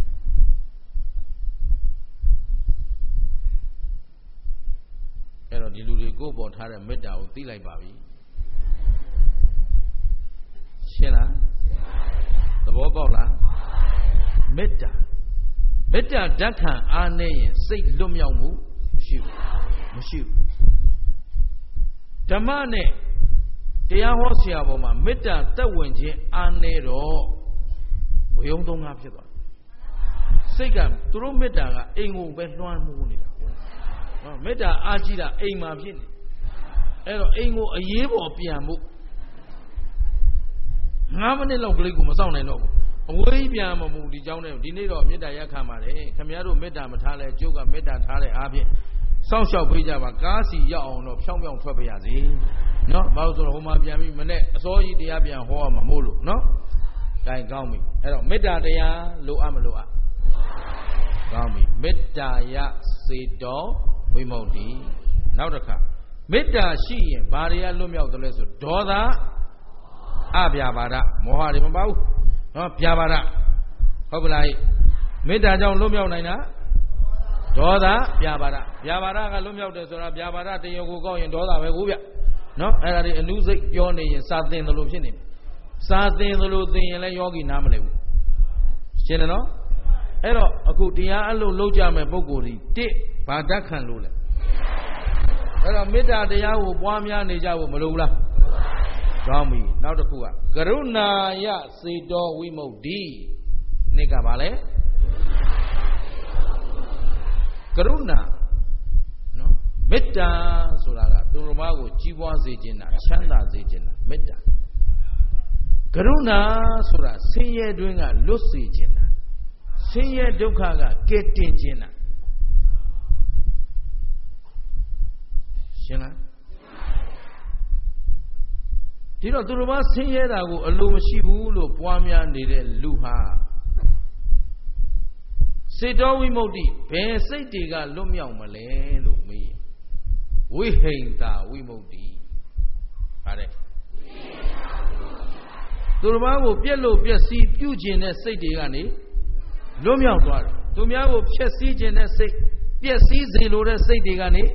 S1: အဲ့တော့ဒီလူတွေကိုပေါ်ထားတဲ့မေတ္တာကိုသိလိုက်ပါပြီရှင်းလားသဘောပေါက်လားမေတ္တာမေတ္တာဓာတ်ခံအားနေရင်စိတ်လွတ်မြောက်မှုမရှိဘူးမရှိဘူးဓမ္မနဲ့တရားဟောဆရာပေါ်မှာမေတ္တာသက်ဝင်ခြင်းအားနေတော့ဝေယုံသုံးကားဖြစ်သွားစိတ်ကသူတို့မေတ္တာကအိမ်ကိုပဲလွှမ်းမိုးနေတာနော်မေတ္တာအားကြီးတာအိမ်မှာဖြစ်နေအဲ့တော့အိမ်ကိုအရေးပေါ်ပြန်ဖို့ငါးမိနစ်လောက်ကလေးကိုမစောင့်နိုင်တော့ဘူးအဝေးပြန်မမှုဒီเจ้าနဲ့ဒီနေ့တော့မေတ္တာရက်ခံပါတယ်ခင်ဗျားတို့မေတ္တာမထားလဲကျုပ်ကမေတ္တာထားတဲ့အားဖြင့်စောင့်ရှောက်ပေးကြပါကားစီရောက်အောင်တော့ဖြောင်းဖြောင်းထွက်ပါရစေနော်ဘာလို့ဆိုတော့ဟိုမှာပြန်ပြီးမနေ့အစောကြီးတရားပြန်ဟောရမှာမို့လို့နော်ဒါကောင်းပြီအဲ့တော့မေတ္တာတရားလိုအပ်မလိုအပ်ကောင်းပြီမေတ္တာယစေတောဝိမု ക്തി နောက်တစ်ခါမေတ္တာရှိရင်ဘာတွေကလွတ်မြောက်တယ်လဲဆိုဒေါသအဗျာပါဒမောဟတွေမပါဘူးနော်ဗျာပါဒဟုတ်ပလားမေတ္တာကြောင့်လွတ်မြောက်နိုင်တာဒေါသဗျာပါဒဗျာပါဒကလွတ်မြောက်တယ်ဆိုတာဗျာပါဒတရားကိုကောက်ရင်ဒေါသပဲကိုဗျနော်အဲ့ဒါတွေအနုစိတ်ပြောနေရင်စာသင်တယ်လို့ဖြစ်နေတယ်စာသင်တယ်လို့သင်ရင်လည်းယောဂီနားမလည်ဘူးရှင်းတယ်နော်အဲ့တော့အခုတရားအလုပ်လုပ်ကြမဲ့ပုဂ္ဂိုလ်ဒီတစ်ဘာဓာတ်ခံလို့လဲအဲ့တော့မေတ္တာတရားကိုပွားများနေကြဖို့မလိုဘူးလားကောင်းပြီနောက်တစ်ခုကကရုဏာယစေတောဝိမု ക്തി နှစ်ကဘာလဲကရုဏာနော်မေတ္တာဆိုတာကသူတော်ဘာကိုကြီးပွားစေခြင်းတာချမ်းသာစေခြင်းတာမေတ္တာကရုဏာဆိုတာဆင်းရဲတွင်းကလွတ်စေခြင်းတာဆင်းရဲဒုက္ခကကယ်တင်ခြင်းတာရှင်းလားဒီတော့သူတော်ဘာဆင်းရဲတာကိုအလိုမရှိဘူးလို့ပွားများနေတဲ့လူဟာစေတောဝိမု ക്തി ဘယ်စိတ်တွေကလွတ်မြောက်မလဲလို့မေးဝိဟိန္တာဝိမု ക്തി ပါတယ်သူတော်ဘာကိုပြက်လို့ပြက်စီးပြုကျင်တဲ့စိတ်တွေကနေလွတ်မြောက်သွားတယ်သူများကိုဖျက်ဆီးခြင်းတဲ့စိတ်ပျက်စီးစေလိုတဲ့စိတ်တွေကနေ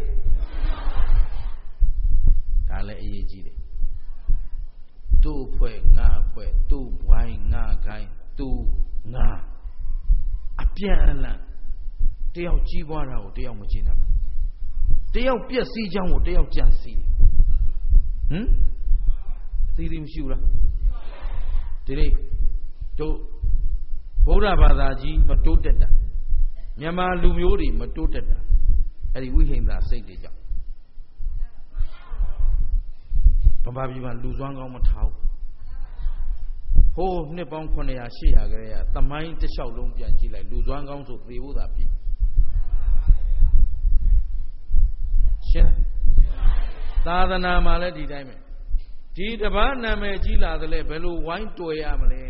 S1: ဒါလည်းအရေးကြီးတယ်သူ့ဖွဲ့ငါဖွဲ့သူ့ဘွိုင်းငါခိုင်းသူ့ငါအပြန်အလှန်တယောက်ကြီးပွားတာကိုတယောက်မကြည့်နိုင်ဘူးတယောက်ပျက်စီးကြောင်းကိုတယောက်ကြံစီတယ်ဟမ်အသေးသေးမရှိဘူးလားဒီနေ့တို့ဗုဒ္ဓဘာသာကြီးမတိုးတက်တာမြန်မာလူမျိုးတွေမတိုးတက်တာအဲ့ဒီဝိဟိန္ဒာစိတ်တွေကြောင့်ဗမာပြည်မှာလူစွမ်းကောင်းမထားဘူးဟိုးနှစ်ပေါင်းခုနှစ်ရာရှစ်ရာကလေးကသမိုင်းတစ်လျှောက်လုံးပြန်ကြည့်လိုက်လူစွမ်းကောင်းဆိုသေဖို့သာဖြစ်ရှင်းသာသနာမှာလည်းဒီတိုင်းပဲဒီတပည့်နာမည်ကြီးလာတယ်လေဘယ်လိုဝိုင်းတွေ့ရမလဲ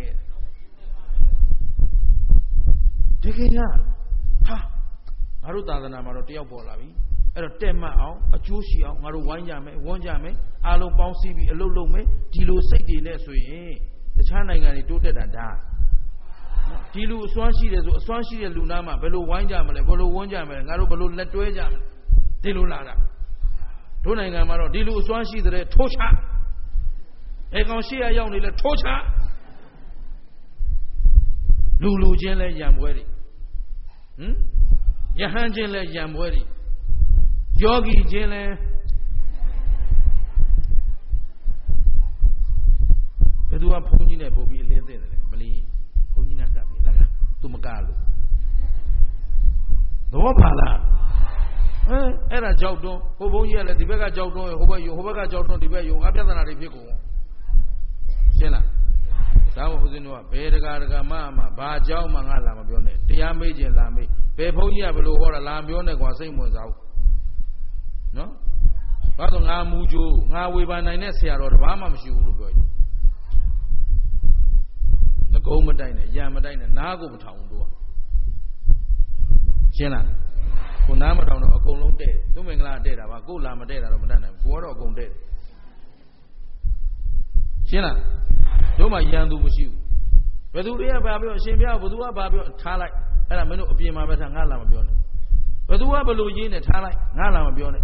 S1: ဒီကိစ္စဟာငါတို့သာသနာမှာတော့တယောက်ပေါ်လာပြီအဲ့တော့တက်မှတ်အောင်အကျိုးရှိအောင်ငါတို့ဝိုင်းကြမယ်ဝန်းကြမယ်အားလုံးပေါင်းစည်းပြီးအလုပ်လုပ်မယ်ဒီလိုစိတ်တွေနဲ့ဆိုရင်တခြားနိုင်ငံတွေတိုးတက်တာဒါမဒီလူအစွမ်းရှိတယ်ဆိုအစွမ်းရှိတဲ့လူနာမှာဘယ်လိုဝိုင်းကြမလဲဘယ်လိုဝန်းကြမလဲငါတို့ဘယ်လိုလက်တွဲကြမလဲဒီလိုလာတာတို့နိုင်ငံမှာတော့ဒီလူအစွမ်းရှိတဲ့ထိုးချအဲကောင်ရှေ့ရရောက်နေလဲထိုးချလူလူချင်းလဲရံပွဲတွေဟမ်ယဟန်ချင်းလဲရံပွဲတွေယောဂီချင်းလဲဘယ်သူကဘုန်းကြီးနဲ့ပို့ပြီးအလင်းသိတယ်လေမလီဘုန်းကြီးနဲ့ကပ်ပြီလက်ကသူမကလို့တော့ပါလားအဲအဲ့ဒါကြောက်တွန်းဟိုဘုန်းကြီးကလည်းဒီဘက်ကကြောက်တွန်းဟိုဘက်ယုံဟိုဘက်ကကြောက်တွန်းဒီဘက်ယုံအပြဿနာတွေဖြစ်ကုန်ရှင်းလားဒါမှမဟုတ်ဦးဇင်းတို့ကဘယ်တကာတကာမှမှဘာကြောက်မှငါလာမပြောနဲ့တရားမေးခြင်းလာမေးဘယ်ဘုန်းကြီးကဘယ်လိုဟောတာလာမပြောနဲ့ကွာစိတ်ဝင်စားဘူးနော်ဘာလို့ငါမူကြိုးငါဝေဘာနိုင်တဲ့ဆရာတော်တပါးမှမရှိဘူးလို့ပြောတယ်ငကုံးမတိုက်နဲ့ရံမတိုက်နဲ့နားကိုမထောင်ဘူးတို့ကရှင်းလားကိုနားမထောင်တော့အကုန်လုံးတဲ့သူမင်္ဂလာတဲ့တာပါကိုလာမတဲ့တာတော့မတတ်နိုင်ဘူးကိုကတော့အကုန်တဲ့ရှင်းလားတို့မှရန်သူမရှိဘူးဘယ်သူတွေကဘာပြောအရှင်ပြဘယ်သူကဘာပြောထားလိုက်အဲ့ဒါမင်းတို့အပြင်မှာပဲထားငါလာမပြောနဲ့ဘယ်သူကဘယ်လိုရေးနေထားလိုက်ငါလာမပြောနဲ့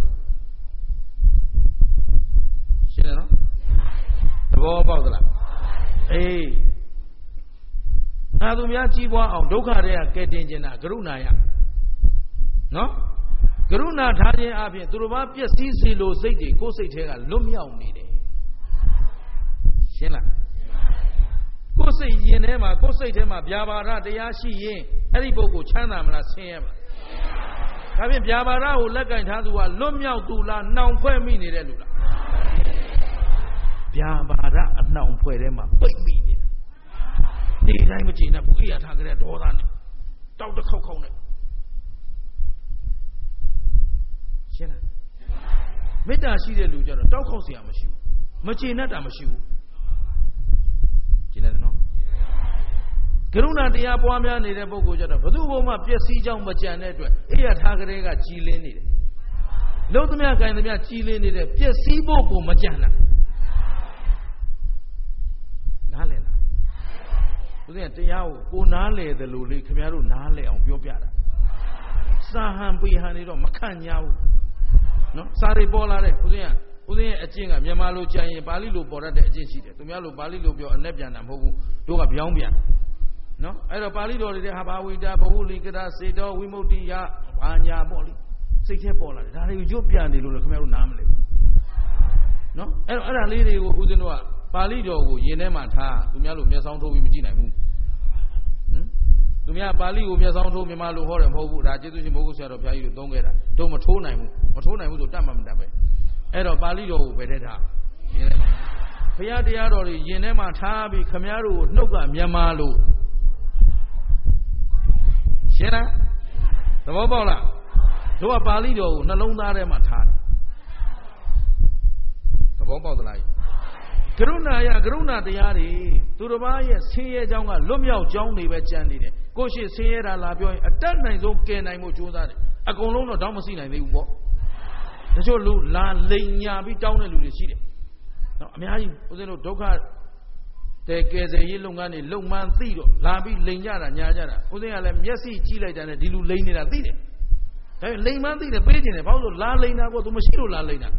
S1: ရှင်းတယ်နော်သဘောပေါက်သလားအေးအာသူများကြီးပွားအောင်ဒုက္ခတွေကကဲတင်ခြင်းတာကရုဏာရနော်ကရုဏာထားခြင်းအပြင်သူတို့ဘာပျက်စီးစေလို့စိတ်တွေကိုယ်စိတ်ထဲကလွတ်မြောက်နေတယ်ရှင်းလားကိုယ်စိတ်ရင်ထဲမှာကိုယ်စိတ်ထဲမှာဗျာပါဒတရားရှိရင်အဲ့ဒီပုဂ္ဂိုလ်ချမ်းသာမလားဆင်းရဲမလားဒါဖြင့်ဗျာပါဒကိုလက်ကင်ထားသူကလွတ်မြောက်သူလားနှောင်ဖွဲ့မိနေတဲ့လူလားဗျာပါဒအနှောင်ဖွဲ့ထဲမှာပိတ်မိနေတာဒီတိုင်းမကြည့်နဲ့ဘူးအိယာထားကြတဲ့ဒေါသနဲ့တောက်တစ်ခေါက်ခေါက်နဲ့ရှင်းလားမေတ္တာရှိတဲ့လူကြတော့တောက်ခေါက်เสียမရှိဘူးမကျေနပ်တာမရှိဘူးကျေနပ်တယ်နော်ကရုဏာတရားပွားများနေတဲ့ပုဂ္ဂိုလ်ကြတော့ဘယ်သူမှပျက်စီးကြောင်းမကြံတဲ့အတွက်အိယာထားကြတဲ့ကကြည်လင်းနေတယ်လုံးသမျှကိုင်သမျှကြည်လင်းနေတဲ့ပျက်စီးဖို့ကိုမကြံတာနားလည်လားဦးဇင်းတရားကိုကိုနားလည်တယ်လို့လေခင်ဗျားတို့နားလည်အောင်ပြောပြတာစာဟန်ပေဟန်နေတော့မခန့်ညာဘူးနော်စာတွေပေါ်လာတဲ့ဦးဇင်းကဦးဇင်းရဲ့အကျင့်ကမြန်မာလိုကြံရင်ပါဠိလိုပေါ်တတ်တဲ့အကျင့်ရှိတယ်သူများလိုပါဠိလိုပြောအနဲ့ပြန်တာမဟုတ်ဘူးတို့ကပြောင်းပြန်နော်အဲ့တော့ပါဠိတော်တွေတဲ့ဟာဘာဝိတာဘဟုလိကတာစေတောဝိမု ക്തി ယဘာညာပေါ့လေစိတ်ထဲပေါ်လာတယ်ဒါတွေကိုရွတ်ပြန်နေလို့လေခင်ဗျားတို့နားမလဲဘူးနော်အဲ့တော့အဲ့ဒါလေးတွေကိုဦးဇင်းတို့ကပါဠိတော်ကိုယင်ထဲမှာထားသူများလိုမျက်စောင်းထိုးပြီးမကြည့်နိုင်ဘူးဟမ်သူများပါဠိကိုမျက်စောင်းထိုးမြန်မာလိုဟောတယ်မဟုတ်ဘူးဒါကျေးဇူးရှင်မိုးကုတ်ဆရာတော်ဘုရားကြီးတို့သုံးခဲ့တာတို့မထိုးနိုင်ဘူးမထိုးနိုင်ဘူးဆိုတတ်မှမတတ်ပဲအဲ့တော့ပါဠိတော်ကိုပဲတဲ့ထားယင်ထဲမှာဘုရားတရားတော်တွေယင်ထဲမှာထားပြီးခမည်းတော်ကိုနှုတ်ကမြန်မာလိုရှင်းလားသဘောပေါက်လားတို့ကပါဠိတော်ကိုနှလုံးသားထဲမှာထားတယ်သဘောပေါက်သလားကရုဏာရကရုဏာတရားတွေသူတစ်ပါးရဲ့ဆင်းရဲကြောင်းကလွတ်မြောက်ကြောင်းတွေပဲကြံနေတယ်ကိုရှိဆင်းရဲတာလာပြောရင်အတတ်နိုင်ဆုံးကယ်နိုင်မှုကြိုးစားတယ်အကုန်လုံးတော့တောင်းမသိနိုင်သေးဘူးပေါ့တချို့လူလာလိန်ညာပြီးတောင်းတဲ့လူတွေရှိတယ်နော်အများကြီးဦးဇင်းတို့ဒုက္ခတဲ့ကယ်ဆယ်ရေးလုပ်ငန်းတွေလုံမှန်းသိတော့လာပြီးလိန်ကြတာညာကြတာဦးဇင်းကလည်းမျက်စိကြည့်လိုက်တာနဲ့ဒီလူလိန်နေတာသိတယ်ဒါပေမဲ့လိန်မှန်းသိတယ်ပေးခြင်းတယ်ဘာလို့လာလိန်တာကိုသူမရှိလို့လာလိန်တာ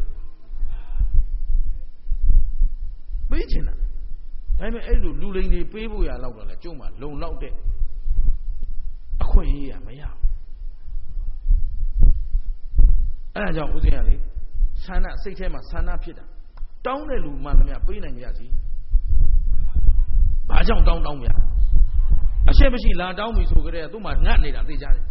S1: ပေးချင်တာဒါပေမဲ့အဲ့လိုလူလိန်တွေပေးဖို့ရတော့တော့လေကျုံမှာလုံလောက်တဲ့အခွင့်အရေးရမရဘူးအဲ့ဒါကြောင့်ဦးဇင်းကလေဆန္ဒစိတ်ထဲမှာဆန္ဒဖြစ်တာတောင်းတဲ့လူမှန်သမျှပေးနိုင်ကြစီဘာကြောင့်တောင်းတောင်းပြအရှက်မရှိလာတောင်းပြီဆိုကြတဲ့သူ့မှာငတ်နေတာသိကြတယ်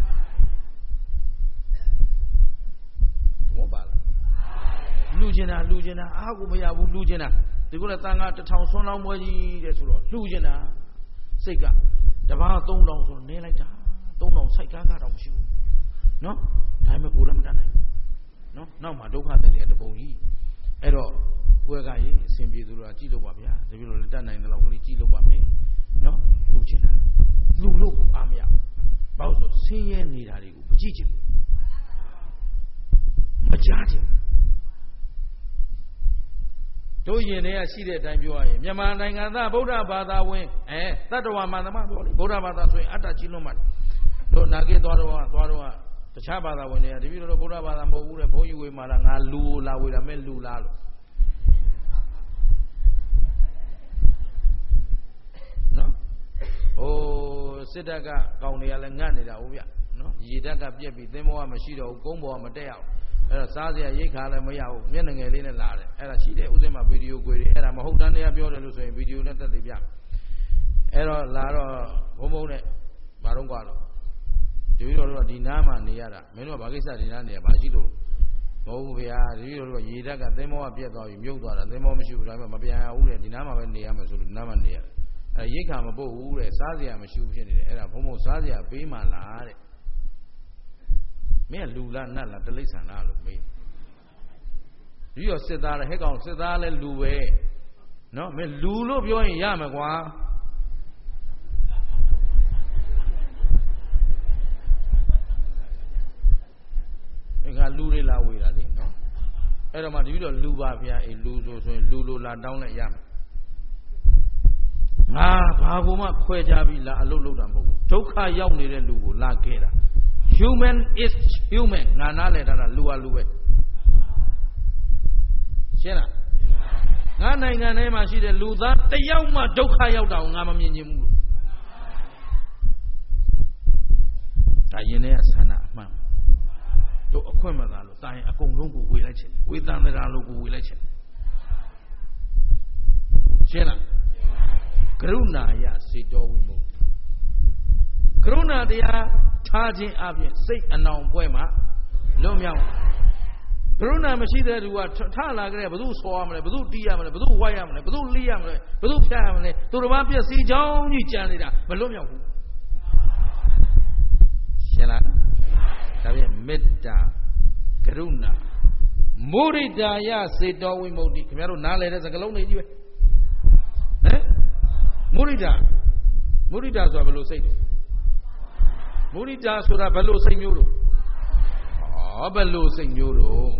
S1: ဘောပါလားလူကျင်တာလူကျင်တာအားကိုမရဘူးလူကျင်တာဒီကုလည်းတန်ခါတစ်ထောင်ဆွမ်းလောင်းပွဲကြီးတဲ့ဆိုတော့လှူကျင်တာစိတ်ကတပားသုံးထောင်ဆိုတော့နင်းလိုက်တာသုံးထောင်စိုက်ကားကားတော့မရှိဘူးနော်ဒါပေမဲ့ကိုယ်လည်းမတတ်နိုင်နော်နောက်မှာဒုက္ခတဲ့တဲ့ပုံကြီးအဲ့တော့ပွဲကရေအစဉ်ပြေသူတို့ကကြည့်လို့ပါဗျာတပည့်တော်လည်းတတ်နိုင်တယ်လို့ကလေးကြည့်လို့ပါမယ်နော်လှူကျင်တာလှူလို့အားမရဘာလို့ဆိုဆင်းရဲနေတာတွေကိုမကြည့်ချင်မကြားချင်တတို့ရင်တွေကရှိတဲ့အတိုင်းပြောရရင်မြန်မာနိုင်ငံသားဗုဒ္ဓဘာသာဝင်အဲတတ္တဝါမှန်သမားပြောလေဗုဒ္ဓဘာသာဆိုရင်အတ္တကြီးလွတ်မှတို့နာဂေသွားတော့သွားတော့တခြားဘာသာဝင်တွေကတပည့်တော်ဗုဒ္ဓဘာသာမဟုတ်ဘူးတဲ့ဘုန်းကြီးဝေမာလားငါလူလာဝေတာမဲလူလားလို့နော်ဟိုစစ်တပ်ကကောင်းတွေကလည်းငတ်နေတာဟုတ်ဗျနော်ရေတပ်ကပြက်ပြီးသင်္ဘောကမရှိတော့ဘူးကုန်းပေါ်ကမတက်ရအောင်အဲ့တော့စားစရာရိတ်ခါလည်းမရဘူးမျက်နှာငယ်လေးနဲ့လာတယ်အဲ့ဒါရှိတယ်ဥစဉ်မှာဗီဒီယိုကွေတွေအဲ့ဒါမဟုတ်တန်းတရားပြောတယ်လို့ဆိုရင်ဗီဒီယိုနဲ့တက်သိပြအဲ့တော့လာတော့ဘုံဘုံနဲ့ဘာတော့ကွာလို့ဒီလိုတော့ဒီနားမှာနေရတာမင်းတို့ကဘာကိစ္စဒီနားနေရဘာရှိလို့မဟုတ်ဘူးဗျာဒီလိုတော့ရေတက်ကသင်္ဘောကပြက်သွားပြီမြုပ်သွားတာသင်္ဘောမရှိဘူးဒါပေမဲ့မပြန်ရဘူးတဲ့ဒီနားမှာပဲနေရမယ်ဆိုလို့ဒီနားမှာနေရတယ်အဲရိတ်ခါမပုတ်ဘူးတဲ့စားစရာမရှိဘူးဖြစ်နေတယ်အဲ့ဒါဘုံဘုံစားစရာပေးမှလားတဲ့မင်းကလူလားနတ်လားတလိษံလားလို့မေးဒီရောစစ်သားလည်းဟဲ့ကောင်စစ်သားလည်းလူပဲနော်မင်းလူလို့ပြောရင်ရမယ်ကွာအဲ့ကလူတွေလာဝေတာလေနော်အဲ့တော့မှဒီပြီးတော့လူပါဗျာအေးလူဆိုဆိုရင်လူလိုလာတောင်းလိုက်ရမယ်ငါဘာကူမှခွဲကြပြီးလာအလုပ်လုပ်တာမဟုတ်ဘူးဒုက္ခရောက်နေတဲ့လူကိုလာခဲ့တာ human is human ငါနားလဲထားတာလူဟာလူပဲရှင်းလားငါနိုင်ငံထဲမှာရှိတဲ့လူသားတယောက်မှဒုက္ခရောက်တာကိုငါမမြင်ချင်ဘူးလို့ဒါရင်ထဲကဆန္ဒအမှန်တို့အခွင့်မသာလို့တာရင်အကုန်လုံးကိုဝေလိုက်ချင်ဝေသန္တရာလို့ကိုဝေလိုက်ချင်ရှင်းလားကရုဏာယစေတောဝိမု ക്തി ကရုဏာတရားထားခြင်းအပြင်စိတ်အနောင်ပွဲမှာလွတ်မြောက်ကရုဏာမရှိတဲ့သူကထလာကြတဲ့ဘယ်သူဆောရမလဲဘယ်သူတီးရမလဲဘယ်သူဝိုက်ရမလဲဘယ်သူလိရမလဲဘယ်သူဖြတ်ရမလဲသူတစ်ပါးပြည့်စည်ချောင်းကြီးကြံနေတာမလွတ်မြောက်ဘူးရှင်းလားဒါဖြင့်မေတ္တာကရုဏာမုဒိတာယစေတောဝိမု ക്തി ခင်ဗျားတို့နားလည်တဲ့စကားလုံးတွေကြီးပဲဟမ်မုဒိတာမုဒိတာဆိုတာဘယ်လိုစိတ်လဲမုဒိတာဆိုတာဘယ်လိုစိတ်မျိုးလို့ဟောဘယ်လိုစိတ်မျိုးလို့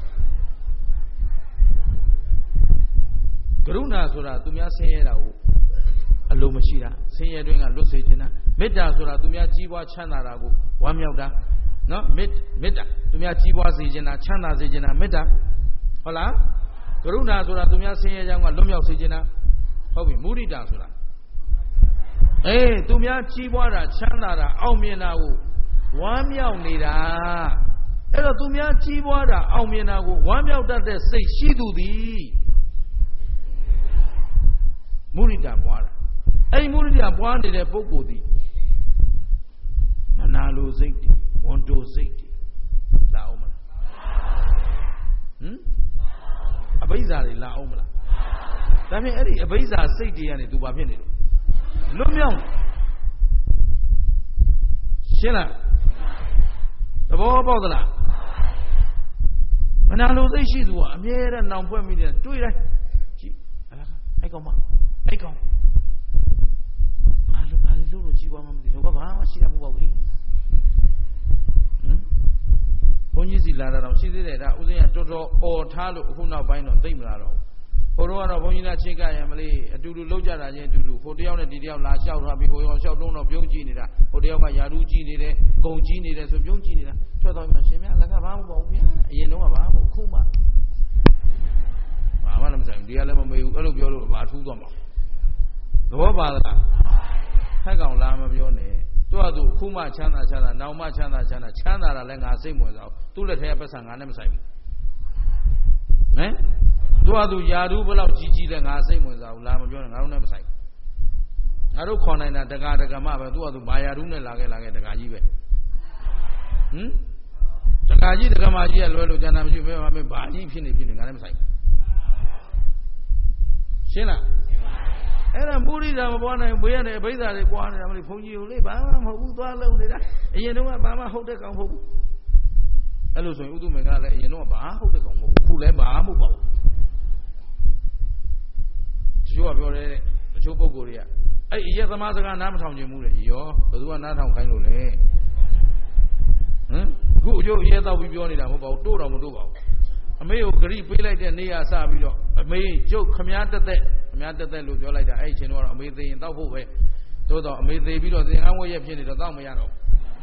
S1: ကရုဏာဆိုတာသူများဆင်းရဲတာကိုအလိုမရှိတာဆင်းရဲတွင်းကလွတ်စေခြင်းတာမေတ္တာဆိုတာသူများကြီးပွားချမ်းသာတာကိုဝမ်းမြောက်တာနော်မေတ္မေတ္တာသူများကြီးပွားစေခြင်းတာချမ်းသာစေခြင်းတာမေတ္တာဟုတ်လားကရုဏာဆိုတာသူများဆင်းရဲကြောင်းကလွတ်မြောက်စေခြင်းတာဟုတ်ပြီမုဒိတာဆိုတာအေးသူများကြီးပွားတာချမ်းသာတာအောင်မြင်တာကိုဝမ်းမြောက်နေတာအဲ့တော့သူများကြီးပွားတာအောင်မြင်တာကိုဝမ်းမြောက်တတ်တဲ့စိတ်ရှိသူသည်မုဒိတာပွားတာအဲ့ဒီမုဒိတာပွားနေတဲ့ပုဂ္ဂိုလ်သည်မနာလိုစိတ်တွေဝန်တိုစိတ်တွေလာအောင်မလားဟမ်အဘိဇ္ဇာတွေလာအောင်မလားဒါဖြင့်အဲ့ဒီအဘိဇ္ဇာစိတ်တွေကနေသူဘာဖြစ်နေလို့လွတ်မြောက်ရှင်းလားသဘောပေါက်သလားမနာလိုစိတ်ရှိသူကအမြဲတမ်းနောင်ဖွဲ့မိတယ်တွေ့တိုင်းကြည့်အလားအဲ့ကောင်မအဲ့ကောင်ဘာလို့ဘာလို့လို့ကြည့်ပါမှမသိတော့ဘာမှရှိတာမဟုတ်ပါဘူးဟမ်ဘုန်းကြီးစီလာတာတော့ရှိသေးတယ်ဒါဥစဉ်ကတော်တော်អော်ထားလို့အခုနောက်ပိုင်းတော့သိမလားတော့ဟိုတော့ကတော့ဘုန်းကြီးကချိန်ကရမလေးအတူတူလောက်ကြတာချင်းအတူတူဟိုတယောက်နဲ့ဒီတယောက်လာလျှောက်ထားပြီးဟိုရောလျှောက်တုံးတော့ပြုံးကြည့်နေတာဟိုတယောက်ကယာရူးကြည့်နေတယ်ဂုံကြည့်နေတယ်ဆိုပြုံးကြည့်နေတာထွက်သွားမှရှင်များလက်ကဘာမှမပေါ့ဘူးဗျာအရင်တော့ကဘာမှမဟုတ်ခုမှဘာမှလည်းမဆိုင်ဘူးဒီကလည်းမမေ့ဘူးအဲ့လိုပြောလို့ဘာထူးသွားမှာသဘောပါလားထက်ကောင်လာမပြောနဲ့သူကသူခုမှချမ်းသာချမ်းသာနောင်မှချမ်းသာချမ်းသာချမ်းသာတာလည်းငါစိတ်ဝင်စားသူ့လက်ထဲကပတ်စံငါနဲ့မဆိုင်ဘူးဟမ်သူကသူယာရူးဘယ်လောက်ကြီးကြီးလဲငါစိတ်ဝင်စားဘူးလာမပြောနဲ့ငါတို့နဲ့မဆိုင်ငါတို့ခေါ်နိုင်တာတကာတကမပဲသူကသူဘာယာရူးနဲ့လာခဲ့လာခဲ့တကာကြီးပဲဟမ်တကာကြီးတကမကြီးကလွယ်လို့ကျန်တာမရှိဘူးမင်းဘာကြီးဖြစ်နေဖြစ်နေငါလည်းမဆိုင်ရှင်းလားအဲ့ဒါမုဒိတာမပွားနိုင်ဘေးရတယ်အဘိဓါတွေပွားနေတာမလို့ဘုန်းကြီးကိုလေဘာမှမဟုတ်ဘူးသွားလုံးနေတာအရင်တော့ကဘာမှဟုတ်တဲ့ကောင်မဟုတ်ဘူးအဲ့လိုဆိုရင်ဥဒုမေကလည်းအရင်တော့ကဘာဟုတ်တဲ့ကောင်မဟုတ်ဘူးခုလည်းဘာမှမဟုတ်ပါဘူးတချို့ကပြောတယ်တချို့ပုဂ္ဂိုလ်တွေကအဲ့အရက်သမားစကားနားမထောင်ခြင်းဘူးလေရောဘယ်သူကနားထောင်ခိုင်းလို့လဲဟမ်အခုအကျိုးအရက်တော့ပြီးပြောနေတာမဟုတ်ပါဘူးတိုးတော်မတိုးပါဘူးအမေကိုဂရိပေးလိုက်တဲ့နေရာစပြီးတော့အမေကျုပ်ခမားတက်တက်ခမားတက်တက်လို့ပြောလိုက်တာအဲ့ဒီချင်းတော့အမေသေးရင်တောက်ဖို့ပဲသို့တော့အမေသေးပြီးတော့သင်္ကန်းဝတ်ရဖြစ်နေတော့တောက်မရတော့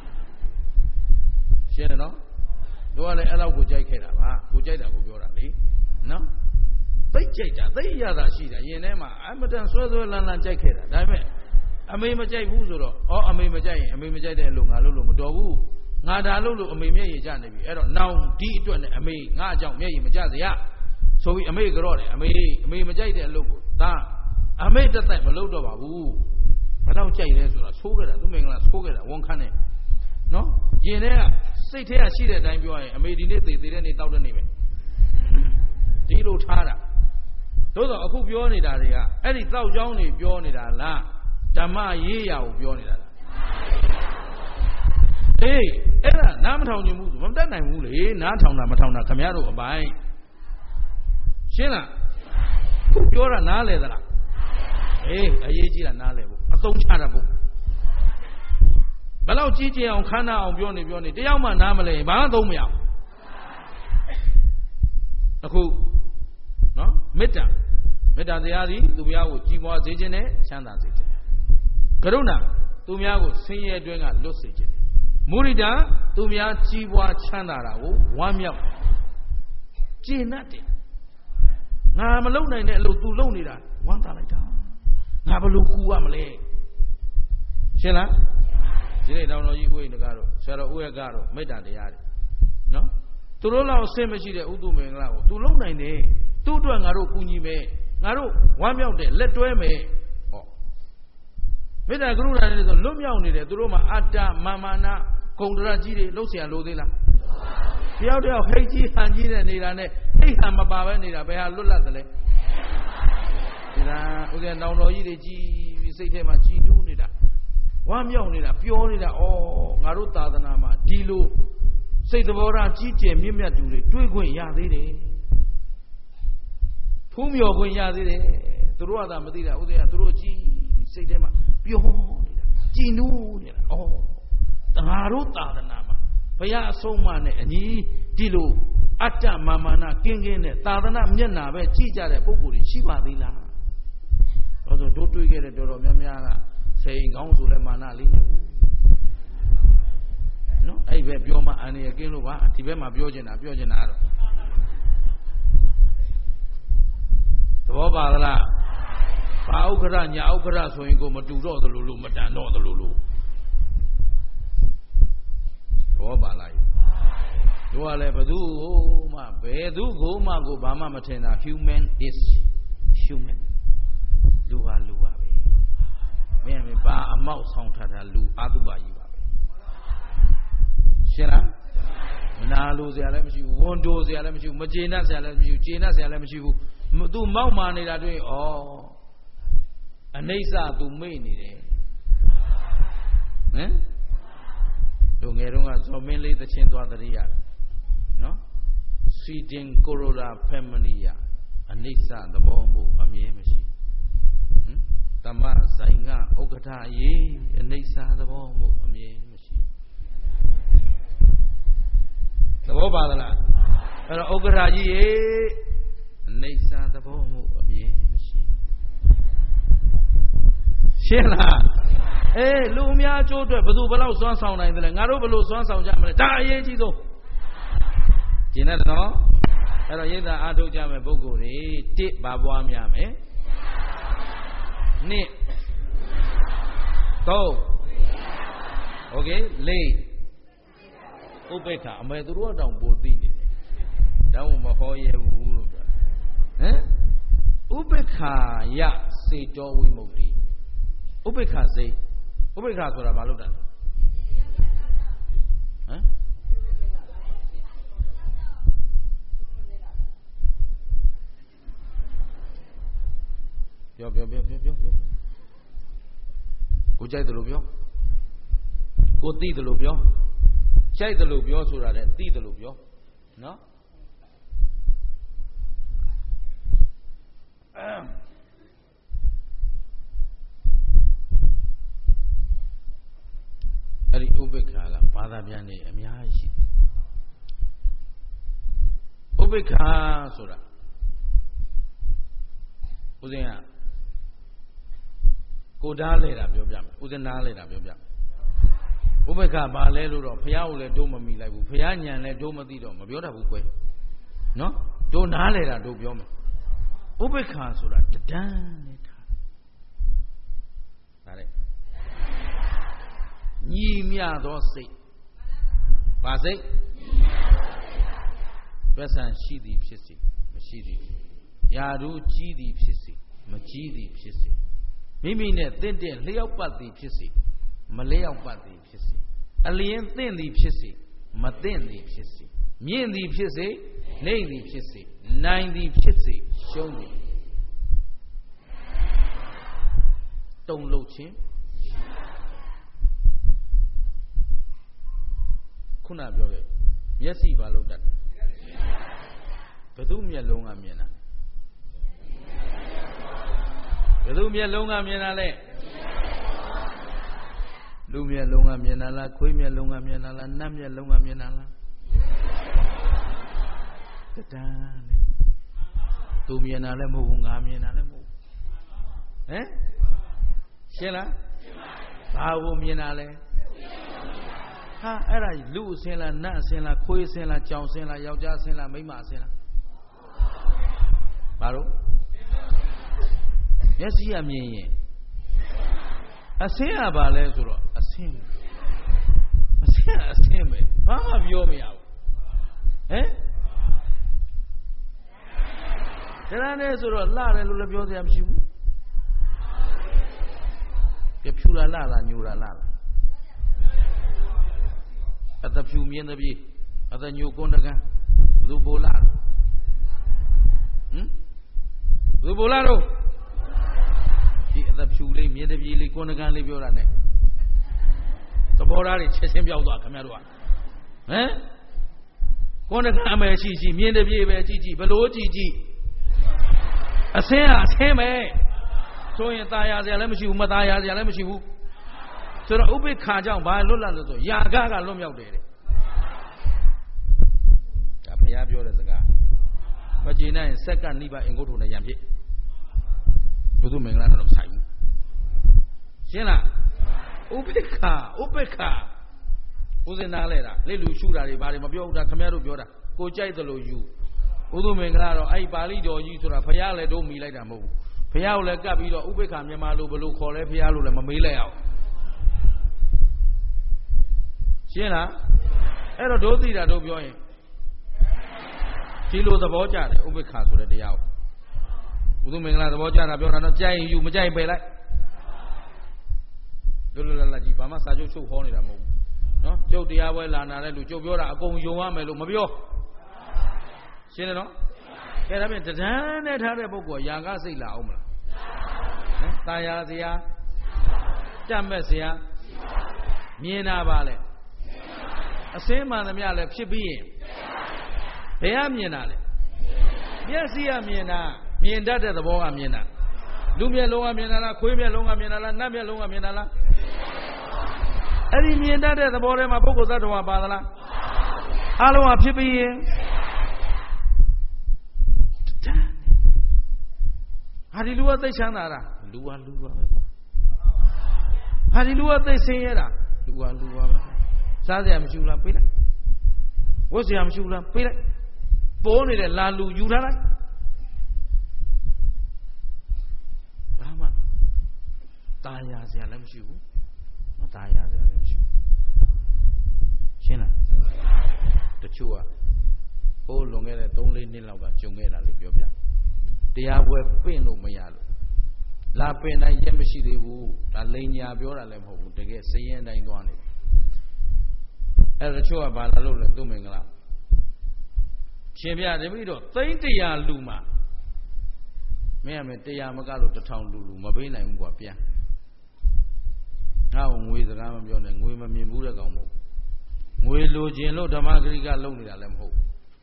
S1: ရှင်းတယ်နော်တို့ကလည်းအဲ့လောက်ကိုကြိုက်ခဲ့တာပါကိုကြိုက်တာကိုပြောတာလေနော်သိကြိုက်တာသိရတာရှိတာရင်ထဲမှာအမတန်ဆွဲဆွဲလန်းလန်းကြိုက်ခဲ့တာဒါပေမဲ့အမေမကြိုက်ဘူးဆိုတော့ဩအမေမကြိုက်ရင်အမေမကြိုက်တဲ့အလုပ်ငါလုပ်လို့မတော်ဘူးငါဒါလုပ်လို့အမေမျက်ရည်ကျနေပြီအဲ့တော့နောင်ဒီအတွက်နဲ့အမေငါအကြောင်းမျက်ရည်မကျစေရဆိုပြီးအမေကြော့တယ်အမေအမေမကြိုက်တဲ့အလုပ်ကိုဒါအမေတက်တက်မလုပ်တော့ပါဘူးဘာတော့ကြိုက်လဲဆိုတာသိုးခဲ့တာသူမင်္ဂလာသိုးခဲ့တာဝန်ခန်းနဲ့နော်ရင်ထဲကစိတ်ထဲကရှိတဲ့အတိုင်းပြောရင်အမေဒီနေ့သေသေးတဲ့နေ့တောက်တဲ့နေ့ပဲဒီလိုထားတာသို့တော့အခုပြောနေတာတွေကအဲ့ဒီတောက်ကြောင်းတွေပြောနေတာလားဓမ္မရေးရာကိုပြောနေတာလားအေးအဲ့ဒါနားမထောင်ချင်ဘူးဆိုမတတ်နိုင်ဘူးလေနားထောင်တာမထောင်တာခင်ဗျားတို့အပိုင်းရှင်းလားခုပြောတာနားလဲသလားအေးအရေးကြီးတာနားလဲဖို့အသုံးချတာဖို့ဘယ်လောက်ကြီးကျယ်အောင်ခန္ဓာအောင်ပြောနေပြောနေတယောက်မှနားမလဲရင်ဘာမှသုံးမရဘူးအခုနော်မေတ္တာမေတ္တာတရားသည်သူများကိုကြည်ပွားစေခြင်းနဲ့ချမ်းသာစေခြင်းကရုဏာသူများကိုဆင်းရဲတွင်းကလွတ်စေခြင်းမုရိဒာသူများကြည်ပွားချမ်းသာတာကိုဝမ်းမြောက်ကျေနပ်တယ်ငါမလုံနိုင်တဲ့အလုပ် तू လုပ်နေတာဝမ်းသာလိုက်တာငါဘလို့ကူရမလဲရှင်းလားဒီနေ့တောင်တော်ကြီးဥိဏကတို့ဆရာတော်ဥယကတို့မေတ္တာတရားတွေနော်သူတို့လောက်အဆင်မရှိတဲ့ဥတုမင်္ဂလာကို तू လုံနိုင်တယ်သူ့အတွက်ငါတို့ကူညီမယ်ငါတို့ဝမ်းမြောက်တယ်လက်တွဲမယ်ဟောမေတ္တာကရုဏာတွေဆိုလွတ်မြောက်နေတယ်သူတို့မှာအတ္တမာမာနဂုဏ်တရကြီးတွေလှုပ်เสียလို့သေးလားတယောက်တယောက်ဟိတ်ကြီးဟန်ကြီးတဲ့နေတာနဲ့ဟိတ်ဟန်မပါပဲနေတာဘယ်ဟာလွတ်လပ်သလဲဒီလားဥက္ကဋ္ဌနောင်တော်ကြီးတွေကြီးပြီးစိတ်ထဲမှာကြည်တူးနေတာဝမ်းမြောက်နေတာပျော်နေတာဩငါတို့သာသနာမှာဒီလိုစိတ်သဘောထားကြီးကျယ်မြင့်မြတ်သူတွေတွေးခွင့်ရသေးတယ်ဖူးမြော်ခွင့်ရသေးတယ်သူတို့ကသာမသိတာဥက္ကဋ္ဌသူတို့ကြီးစိတ်ထဲမှာပျော်နေတာကြည်နူးနေတာဩငါတို့သာသနာမှာဘုရားအဆုံးအမနဲ့အညီဒီလိုအတ္တမာမာနကင်းကင်းနဲ့သာသနာမျက်နာပဲကြည့်ကြတဲ့ပုဂ္ဂိုလ်တွေရှိပါသေးလားဒါဆိုတို့တွေးခဲ့တဲ့တော်တော်များများကစိန်ကောင်းဆိုလဲမာနလေးနဲ့ဘူးနော်အဲ့ဘက်ပြောမှအန္တရာယ်ကင်းလို့ပါဒီဘက်မှာပြောချင်တာပြောချင်တာတော့သဘောပါသလားဘာဥက္ခရညာဥက္ခရဆိုရင်ကိုမတူတော့သလိုလိုမတန်တော့သလိုလိုသဘောပါလားတို့ကလည်းဘသူမှဘယ်သူကိုမှကိုဘာမှမထင်တာ human is human လူဟာလူပါပဲမင်းမပါအမောက်ဆောင်ထားတာလူအတုပါကြီးပါပဲရှင်းလားမနာလို့စရာလည်းမရှိဘူးဝန်တိုစရာလည်းမရှိဘူးမကျေနပ်စရာလည်းမရှိဘူးကျေနပ်စရာလည်းမရှိဘူးသူမောက်မာနေတာတွေ့ဩအနိစ္စသူမေ့နေတယ်ဟမ်တို့ငယ်တုန်းကဇော်မင်းလေးသချင်းသွားတရိယာနော်စီတင်ကိုရိုလာဖက်မလီယာအနိစ္စသဘောမှုအမြဲမရှိဟမ်တမဇိုင်ကဥက္ကဋ္ဌရေအနိစ္စသဘောမှုအမြဲမရှိသဘောပါသလားအဲ့တော့ဥက္ကဋ္ဌကြီးရေအနိစ္စသဘောမှုအမြဲမရှိရှင်းလားအေးလူအများအကျိုးအတွက်ဘယ်သူဘယ်လောက်စွမ်းဆောင်နိုင်တယ်လဲငါတို့ဘယ်လိုစွမ်းဆောင်ကြမလဲဒါအရေးကြီးဆုံးကျင်တဲ့နော်အဲ့တော့ရိတ်သာအားထုတ်ကြမယ်ပုဂ္ဂိုလ်တွေတစ်ဘာပွားများမယ်နှစ်သုံးโอเคလေးဥပိ္ပခာအမေသူတို့တောင်ပိုသိနေတယ်တောင်းမဟောရဲဘူးလို့ပြောဟမ်ဥပိ္ပခာယစေတောဝိမု ക്തി ဥပိ္ပခာစိတ်ဥပိ္ပခာဆိုတာဘာလို့တာလဲဟမ်ပြောပြောပြောပြောပြောကိုကြိုက်တယ်လို့ပြောကိုသိတယ်လို့ပြောကြိုက်တယ်လို့ပြောဆိုတာတဲ့သိတယ်လို့ပြောနော်အဲ့ဒီဥပိ္ပခာကဘာသာပြန်နေအများကြီးဥပိက္ခဆိုတာဦးဇင်းကကိုဓာတ်လဲတာပြောပြမယ်ဦးဇင်းနားလဲတာပြောပြမယ်ဥပိ္ပခဘာလဲလို့တော့ဘုရားကိုလည်းတို့မမိလိုက်ဘူးဘုရားညံလည်းတို့မသိတော့မပြောတတ်ဘူးကွယ်နော်တို့နားလဲတာတို့ပြောမယ်ဥပိ္ပခဆိုတာတဒန်းနဲ့ထားဒါတဲ့ညီမြသောစိတ်ဘာစိတ်တွက်ဆံရှိသည်ဖြစ်စေမရှိသည်ယာတို့ကြီးသည်ဖြစ်စေမကြီးသည်ဖြစ်စေမိမိနဲ့တင့်တင့်လျှောက်ပတ်သည်ဖြစ်စေမလျောက်ပတ်သည်ဖြစ်စေအလျင်သင့်သည်ဖြစ်စေမသင့်သည်ဖြစ်စေမြင့်သည်ဖြစ်စေနှိမ့်သည်ဖြစ်စေနိုင်သည်ဖြစ်စေရှုံးသည်တုံလို့ချင်းခုနပြောခဲ့မျက်စိဘာလို့တတ်ဘယ်သူမျက်လုံးကမြင်တာဘယ်သူမျက်လုံးကမြင်တာလဲလူမျက်လုံးကမြင်တာလားခွေးမျက်လုံးကမြင်တာလားနတ်မျက်လုံးကမြင်တာလားတဒန်းလေသူမြင်တာလည်းမဟုတ်ဘူးငါမြင်တာလည်းမဟုတ်ဘူးဟမ်ရှင်းလားဘာကိုမြင်တာလဲဟာအဲ့ဒါလူအစင်းလားနတ်အစင်းလားခွေးအစင်းလားကြောင်အစင်းလားယောက်ျားအစင်းလားမိန်းမအစင်းလားဘာလို့မျက်စိကမြင်ရင်အစင်းကဘာလဲဆိုတော့အစင်းအစင်းအစင်းပဲဘာမှပြောမရဘူးဟမ်ဒါနဲ့ဆိုတော့လှတယ်လို့လည်းပြောစရာမရှိဘူးပြဖြူလာလှလားညိုလာလှလားအသက်ဖြူမြင်းတပြေးအသက်ညိုကွန်းတကန်းဘယ်သူပိုလာဟမ်ဘယ်သူပိုလာတော့ဒီအသက်ဖြူလေးမြင်းတပြေးလေးကွန်းတကန်းလေးပြောတာ ਨੇ သဘောထားတွေချက်ချင်းပြောက်သွားခင်ဗျားတို့ကဟမ်ကွန်းတကန်းအမယ်ရှိရှိမြင်းတပြေးပဲကြည့်ကြည့်ဘလို့ကြည့်ကြည့်အစင်းဟာအစင်းပဲဆိုရင်ตายရစရာလည်းမရှိဘူးမตายရစရာလည်းမရှိဘူးဆိုတော့ဥပိ္ပခါကြောင့်ဘာလွတ်လပ်လို့ဆိုယာကကလွတ်မြောက်တယ်တဲ့ဒါဘုရားပြောတဲ့စကားမကြည်နိုင်စက္ကနိဗ္ဗာန်အင်္ဂုတ္ထုနဲ့ယံဖြစ်ဘုသူမင်္ဂလာတော့မဆိုင်ဘူးရှင်းလားဥပိ္ပခါဥပိ္ပခါဦးစင်နာလဲတာလက်လူရှုတာတွေဘာတွေမပြောဘူးဒါခမရတို့ပြောတာကိုကြိုက်တယ်လို့ယူဘုသူမင်္ဂလာတော့အဲ့ပါဠိတော်ကြီးဆိုတာဘုရားလည်းတို့မိလိုက်တာမဟုတ်ဘူးဘုရားကိုလည်းကပ်ပြီးတော့ဥပိ္ပခါမြန်မာလိုဘလို့ခေါ်လဲဘုရားလိုလည်းမမေးလိုက်အောင်ရှင်းလားအဲ့တော့ဒုသိတာတို့ပြောရင်ဒီလိုသဘောကျတယ်ဥပိ္ပခါဆိုတဲ့တရားကိုဘုသူမင်္ဂလာသဘောကျတာပြောတာတော့ကြိုက်ရင်ယူမကြိုက်ပယ်လိုက်လွတ်လွတ်လပ်လပ်ကြီးဘာမှစာချုပ်ချုပ်ဟောနေတာမဟုတ်ဘူးနော်ကျုပ်တရားပွဲလာနာတဲ့လူကျုပ်ပြောတာအကုန်ယုံရမယ်လို့မပြောရှင်းတယ်နော်ကဲဒါဖြင့်တဒန်းနဲ့ထားတဲ့ပုဂ္ဂိုလ်ယာကစိတ်လာအောင်မလားဟမ်ตาယာစရာတတ်မဲ့စရာမြင်တာပါလေအစင်းမှန်သမျှလည်းဖြစ်ပြီးရင်ဘယ်ကမြင်တာလဲမျက်စိကမြင်တာမြင်တတ်တဲ့သဘောကမြင်တာလူမျက်လုံးကမြင်တာလားခွေးမျက်လုံးကမြင်တာလားနတ်မျက်လုံးကမြင်တာလားအဲ့ဒီမြင်တတ်တဲ့သဘောထဲမှာပုဂ္ဂိုလ်သတ္တဝါပါသလားအလုံးကဖြစ်ပြီးရင်ဟာဒီလူကသိချမ်းသာတာလူကလူပါပဲဟာဒီလူကသိဆင်းရဲတာလူကလူပါပဲစားစရာမရှိဘူးလားပေးလိုက်ဝတ်စရာမရှိဘူးလားပေးလိုက်ပိုးနေတဲ့လာလူယူထားလိုက်ဘာမှตาရစရာလည်းမရှိဘူးမตาရစရာလည်းမရှိဘူးရှင်းလားတချို့ကဟိုးလွန်ခဲ့တဲ့သုံးလေးနှစ်လောက်ကကြုံခဲ့တာလေးပြောပြတရားပွဲပင့်လို့မရလို့လာပင့်တိုင်းရက်မရှိသေးဘူးဒါလိန်ညာပြောတာလည်းမဟုတ်ဘူးတကယ်စည်ရင်တိုင်းသွားနေအဲ့တချို့ကဘာလာလို့လဲသူမင်္ဂလာရှင်ပြတပည့်တော့သိန်းတရားလူမှာမင်းရမယ်တရားမကလို့တစ်ထောင်လူလူမပေးနိုင်ဘူးကွာပြန်ငါ့ကိုငွေစကားမပြောနဲ့ငွေမမြင်ဘူးတဲ့ကောင်မို့ငွေလိုချင်လို့ဓမ္မဂရိကလုပ်နေတာလည်းမဟုတ်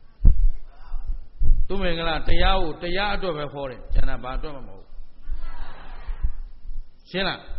S1: သူမင်္ဂလာတရားကိုတရားအတွက်ပဲဟောတယ်ကျန်တာဘာအတွက်မှမဟုတ်ရှင်းလား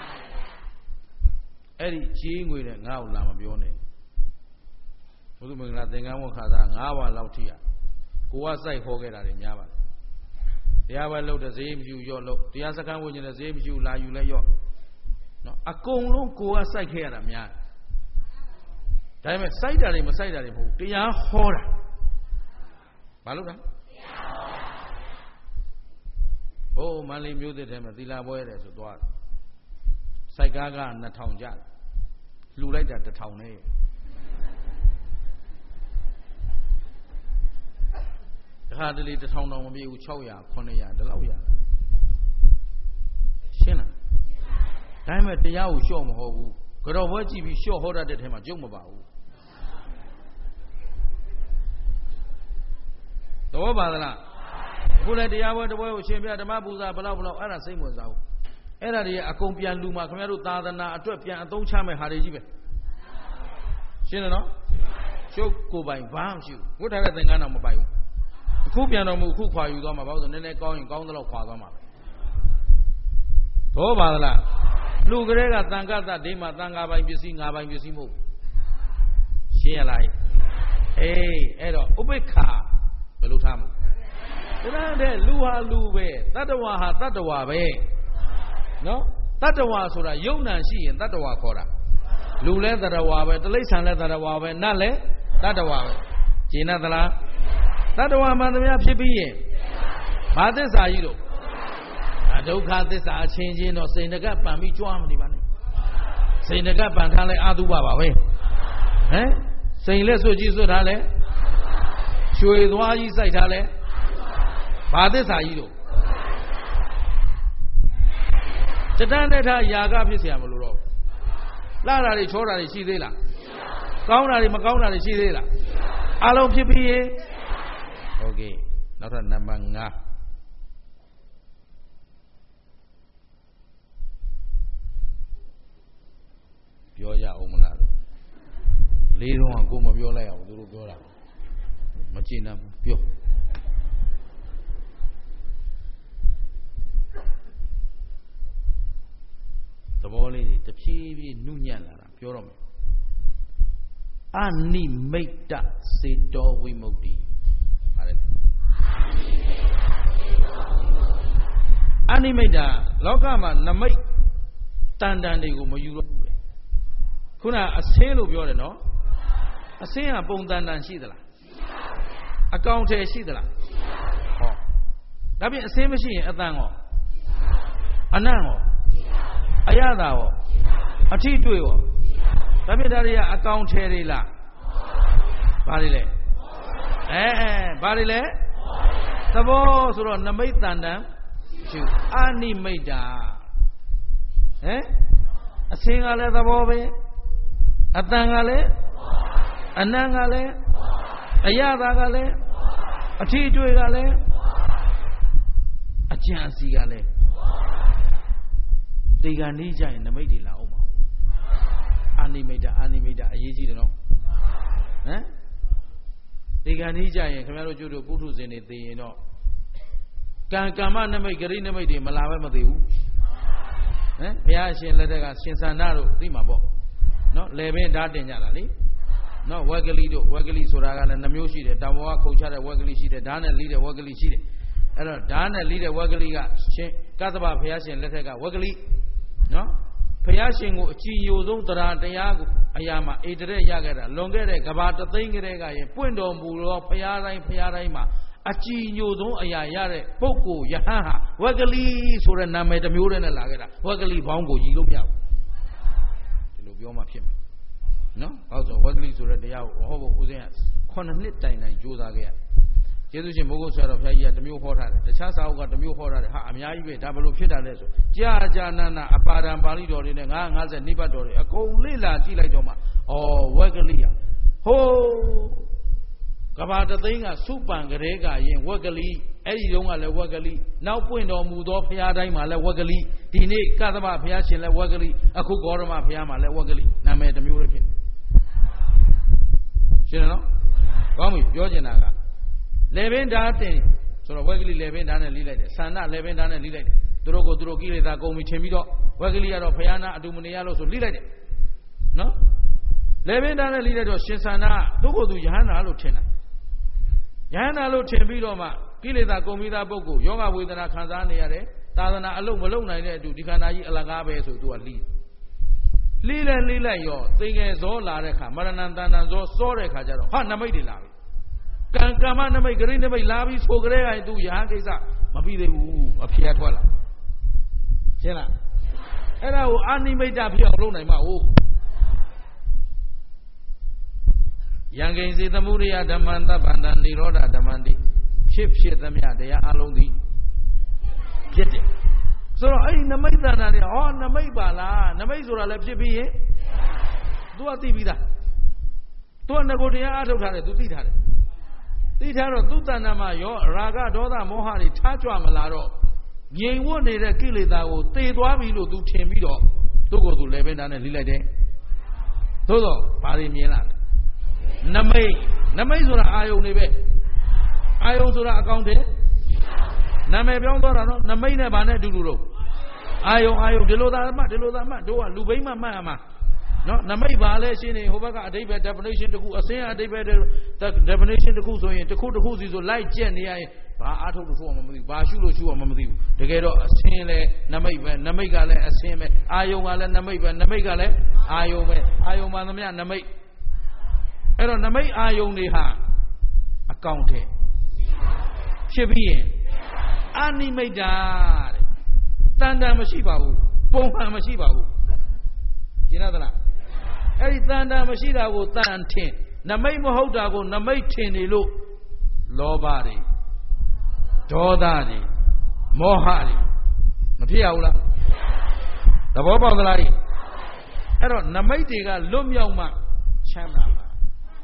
S1: အဲ့ဒီကြီးငွေနဲ့ငါ့ကိုလာမပြောနဲ့ဘုသူမင်္ဂလာသင်္ကန်းဝတ်ခါသား၅ဝါလောက်ထိရကိုကစိုက်ခေါ်ခဲ့တာတွေများပါတယ်တရားပွဲလုပ်တဲ့ဈေးမရှိရော့လို့တရားစခန်းဝင်နေတဲ့ဈေးမရှိလာယူလဲရော့နော်အကုန်လုံးကိုကစိုက်ခဲ့ရတာများဒါပေမဲ့စိုက်တာတွေမစိုက်တာတွေမဟုတ်တရားဟောတာဘာလို့လဲတရားဟောတာအိုးမန္တလေးမြို့သစ်ထဲမှာသီလပွဲတယ်ဆိုသွားစိုက်ကားကနှစ်ထောင်ကျလှူလိုက်တာတစ်ထောင်နဲ့တခါတလေတစ်ထောင်တောင်မပြေဘူး၆ရာခုနှစ်ရာဒီလောက်ရရှင်းလားဒါပေမဲ့တရားကိုလျှော့မဟောဘူးကြော်ပွဲကြည့်ပြီးလျှော့ဟောတတ်တဲ့ထဲမှာကျုပ်မပါဘူးတော့ပါသလားအခုလည်းတရားပွဲတစ်ပွဲကိုအရှင်ပြဓမ္မပူဇာဘလောက်ဘလောက်အဲ့ဒါစိတ်ဝင်စားဘူးအဲ့ဒါတွေအကုန်ပြန်လူမှာခင်ဗျားတို့သာသနာအတွက်ပြန်အသုံးချမဲ့ဟာတွေကြီးပဲရှင်းတယ်နော်ကျုပ်ကိုပိုင်ဘာမှမရှိဘူးဝတ်ထားတဲ့သင်္ကန်းတော့မပိုင်ဘူးအခုပြန်တော်မူအခုခွာယူသွားမှာဘာလို့ဆိုနည်းနည်းကောင်းရင်ကောင်းသလောက်ခွာသွားမှာပဲတော့ပါသလားလူကလေးကတန်ခတ်ဒိမတန်ခါပိုင်ပစ္စည်းငါပိုင်ပစ္စည်းမဟုတ်ရှင်းရလားအေးအဲ့တော့ဥပိ္ပခာဘယ်လိုထားမလဲဒါနဲ့လူဟာလူပဲတတ္တဝါဟာတတ္တဝါပဲနော်တတ္တဝါဆိုတာယုံနံရှိရင်တတ္တဝါခေါ်တာလူလဲတတ္တဝါပဲတိရစ္ဆာန်လဲတတ္တဝါပဲနတ်လဲတတ္တဝါပဲကျင်납သလားတတ္တဝါမှန်သမျှဖြစ်ပြီးရင်ဘာသစ္စာကြီးတို့ဒုက္ခသစ္စာအချင်းချင်းတော့စိန်တကပံပြီးကြွားမနေပါနဲ့စိန်တကပံထားလဲအာသုဘပါပဲဟမ်စိန်လက်စွတ်ကြီးစွတ်ထားလဲရွှေသွားကြီးစိုက်ထားလဲဘာသစ္စာကြီးတို့စတန်တဲ့ထားຢာကဖြစ်เสียမလို့တော့လှတာတွေချောတာတွေရှိသေးလားကောင်းတာတွေမကောင်းတာတွေရှိသေးလားအလုံးဖြစ်ပြီးရေโอเคနောက်ထပ်နံပါတ်၅ပြောကြအောင်မလားလေးတော့ကိုမပြောလိုက်အောင်သူတို့ပြောတာမကြည့်နဲ့ပြောသဘောလေးတွေတဖြည်းဖြည်းနုညံ့လာတာပြောတော့မယ်အနိမိတ်တစေတောဝိမု ക്തി ပါတယ်အနိမိတ်တလောကမှာနမိတ်တန်တန်တွေကိုမယူတော့ဘူးလေခုနအစင်းလို့ပြောတယ်နော်အစင်းကပုံတန်တန်ရှိသလားအကောင်ထဲရှိသလားဟောဒါပြင်အစင်းမရှိရင်အတန်ရောအနံ့ရောအရသာရောအထိတွေ့ရောဒါပြင်ဒါတွေကအကောင်ထဲတွေလားဘာတွေလဲအဲအဲဘာတွေလဲသဘောဆိုတော့နမိတ်တန်တန်ရှိအာနိမိတ်တာဟမ်အစင်းကလည်းသဘောပဲအတန်ကလည်းအနံ့ကလည်းအရသာကလည်းအထီးအတွေ့ကလည်းအကြံစီကလည်းတေဂန်ဤကြရင်နမိတ်တွေလာအောင်ပါအာနိမိတ်တာအာနိမိတ်တာအရေးကြီးတယ်နော်ဟမ်တေဂန်ဤကြရင်ခင်ဗျားတို့ကျတို့ပုထုဇဉ်တွေသိရင်တော့ကံကမ္မနမိတ်ဂရိနမိတ်တွေမလာပဲမသိဘူးဟမ်ဘုရားရှင်လက်ထက်ကရှင်သန္တာတို့သိမှာပေါ့နော်လေပင်ဓာတ်တင်ကြတာလေနော်ဝက်ကလေးတို့ဝက်ကလေးဆိုတာကလည်းနှမျိုးရှိတယ်တောင်ပေါ်ကခုတ်ချတဲ့ဝက်ကလေးရှိတယ်ဓာတ်နဲ့လိတဲ့ဝက်ကလေးရှိတယ်အဲ့တော့ဓာတ်နဲ့လိတဲ့ဝက်ကလေးကရှင်ကသဗ္ဗဘုရားရှင်လက်ထက်ကဝက်ကလေးနော်ဘုရားရှင်ကိုအကြည်ညိုဆုံးတရားတရားကိုအရာမှာအေတရက်ရခဲ့တာလွန်ခဲ့တဲ့ကဘာတသိန်းကလေးကရင်ပွင့်တော်မူတော့ဘုရားတိုင်းဘုရားတိုင်းမှာအကြည်ညိုဆုံးအရာရတဲ့ပုဂ္ဂိုလ်ယဟန်ဟာဝက်ကလေးဆိုတဲ့နာမည်တစ်မျိုးတည်းနဲ့လာခဲ့တာဝက်ကလေးဘောင်းကိုရည်လို့မရဘူးဒီလိုပြောမှဖြစ်မှာနော်ဟောဆိုဝက်ကလေးဆိုတဲ့တရားကိုဟောဖို့ဦးဇင်းကခုနှစ်နှစ်တိုင်တိုင်ကြိုးစားခဲ့ရကျေးဇူးရှင်မိုးကုတ်ဆရာတော်ဘုရားကြီးကတစ်မျိုးဟောထားတယ်တခြားစာအုပ်ကတစ်မျိုးဟောထားတယ်ဟာအများကြီးပဲဒါဘယ်လိုဖြစ်တာလဲဆိုကြာကြာနာနာအပါဒံပါဠိတော်တွေနဲ့ငါးငါးဆယ်နိဗ္ဗတ်တော်တွေအကုန်လေ့လာကြည့်လိုက်တော့မှဩဝက်ကလေးကဟိုးကဘာတသိန်းကစုပန်ကလေးကရင်ဝက်ကလေးအဲ့ဒီတုန်းကလည်းဝက်ကလေးနောက်ပွင့်တော်မူသောဘုရားတိုင်းမှာလည်းဝက်ကလေးဒီနေ့ကသဗ္ဗဘုရားရှင်လည်းဝက်ကလေးအခုဂေါရမဘုရားမှာလည်းဝက်ကလေးနာမည်တစ်မျိုးလေးဖြစ်ရှင်းနော်ကောင်းပြီပြောချင်တာကလေပင်ဓာတ်တင်ဆိုတော့ဝက်ကလေးလေပင်ဓာတ်နဲ့လိလိုက်တယ်ဆန္ဒလေပင်ဓာတ်နဲ့လိလိုက်တယ်သူတို့ကိုသူတို့ကိလေသာကုန်ပြီထင်ပြီးတော့ဝက်ကလေးကတော့ဘုရားနာအတူမနေရလို့ဆိုလိလိုက်တယ်နော်လေပင်ဓာတ်နဲ့လိလိုက်တော့ရှင်ဆန္ဒသူ့ကိုယ်သူယဟန္တာလို့ထင်တာယဟန္တာလို့ထင်ပြီးတော့မှကိလေသာကုန်ပြီးသားပုဂ္ဂိုလ်ယောဂဝေဒနာခံစားနေရတယ်သာသနာအလုံးမလုံးနိုင်တဲ့အတူဒီခန္ဓာကြီးအလကားပဲဆိုသူကလိလိလဲလိလိုက်ရောသိငယ်ဇောလာတဲ့ခါမရဏံတဏ္ဍံဇောစောတဲ့ခါကျတော့ဟာနမိတ်တွေလာပြီကံကမ္မနမိတ်ဂရိနမိတ်လာပြီးဆိုကြတဲ့ကသူယဟန်ကိစ္စမပြီးသေးဘူးအဖြေထွက်လာရှင်းလားအဲ့ဒါကိုအာနိမိတ်တဖြစ်အောင်လုပ်နိုင်မှာဟုတ်ယံကိဉ္စီသမုဒယဓမ္မံသဗ္ဗန္တနိရောဓဓမ္မံတိဖြစ်ဖြစ်သမျှတရားအလုံးသည်ဖြစ်တယ်ဆိုတော့အဲ့ဒီနမိတ်တဏ္ဍာတွေဟောနမိတ်ပါလားနမိတ်ဆိုတာလည်းဖြစ်ပြီးရင် तू ကသိပြီးသား तू ကငကိုတရားအထုတ်ထားတယ် तू သိထားတယ်သိထားတော့သူ့တဏ္ဍာမှာရောရာဂဒေါသမောဟတွေထားကြွမလာတော့ငြိမ်ဝတ်နေတဲ့ကိလေသာကိုသေသွားပြီလို့ तू ထင်ပြီးတော့သူ့ကိုယ်သူလည်းပဲဒါနဲ့လိလိုက်တယ်သို့တော့ဘာတွေမြင်လာလဲနမိတ်နမိတ်ဆိုတာအာယုန်တွေပဲအာယုန်ဆိုတာအကောင့်တွေနာမည်ပြောင်းသွားတာနော်နမိတ်နဲ့ဗာနဲ့အတူတူတော့အာယုံအာယုံဒီလိုသာမှဒီလိုသာမှတို့ကလူဘိမ့်မှမှတ်ရမှာနော်နမိတ်ပါလဲရှင်းနေဟိုဘက်ကအဓိပ္ပာယ် definition တခုအစင်းအဓိပ္ပာယ် definition တခုဆိုရင်တခုတခုစီဆိုလိုက်ကျက်နေရရင်ဘာအားထုတ်လို့ဆိုမှမသိဘူးဘာရှုလို့ရှုမှမသိဘူးတကယ်တော့အစင်းလဲနမိတ်ပဲနမိတ်ကလည်းအစင်းပဲအာယုံကလည်းနမိတ်ပဲနမိတ်ကလည်းအာယုံပဲအာယုံမှသမျှနမိတ်အဲ့တော့နမိတ်အာယုံတွေဟာအကောင့်ထဲဖြစ်ပြီးရင်အာနိမိတ်တာတဲ့တန်တန်မရှိပါဘူးပုံမှန်မရှိပါဘူးရှင်းလားသလားအဲ့ဒီတန်တန်မရှိတာကိုတန်ထင်နမိတ်မဟုတ်တာကိုနမိတ်ထင်နေလို့လောဘတွေဒေါသတွေမောဟတွေမဖြစ်ရဘူးလားသဘောပေါက်သလားအဲ့တော့နမိတ်တွေကလွတ်မြောက်မှချမ်းသာမှာ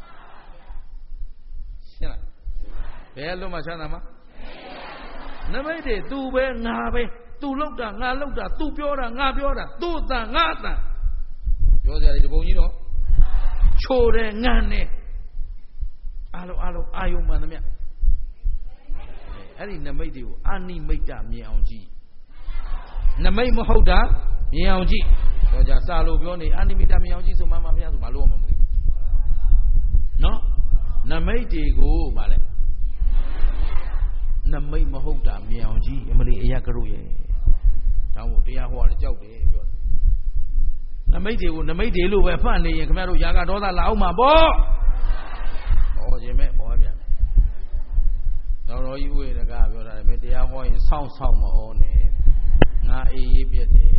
S1: ရှင်းလားဘယ်လွတ်မှချမ်းသာမှာနမိတ်တွေသူပဲငါပဲသူလောက်တာငါလောက်တာသူပြောတာငါပြောတာသူ့အတန်ငါအတန်ပြောကြတယ်ဒီပုံကြီးတော့ချိုးတယ်ငန်းတယ်အားလုံးအားလုံးအာယုံမှန်သမျှအဲ့ဒီနမိတ်တွေကိုအာနိမိတ်တမြင်အောင်ကြည့်နမိတ်မဟုတ်တာမြင်အောင်ကြည့်တော့ကြစာလို့ပြောနေအာနိမိတ်တမြင်အောင်ကြည့်ဆိုမှမဖျားဆိုဘာလို့မှမသိဘူးနော်နမိတ်တွေကိုဗာလဲနမိတ်မဟုတ်တာမြင်အောင်ကြည့်အမလီအရကရုရဲ့တောင်းဖို့တရားဟောတယ်ကြောက်တယ်ပြောတယ်နမိတ်တွေကိုနမိတ်တွေလို့ပဲဖတ်နေရင်ခင်ဗျားတို့ယာကဒေါသလာအောင်မှာပေါ့ဟောခြင်းမဲ့ဟောပြန်တော်တော်ကြီးဥရကပြောတာလေတရားဟောရင်စောင့်စောင့်မဩနဲ့ငါအေးအေးပြက်တယ်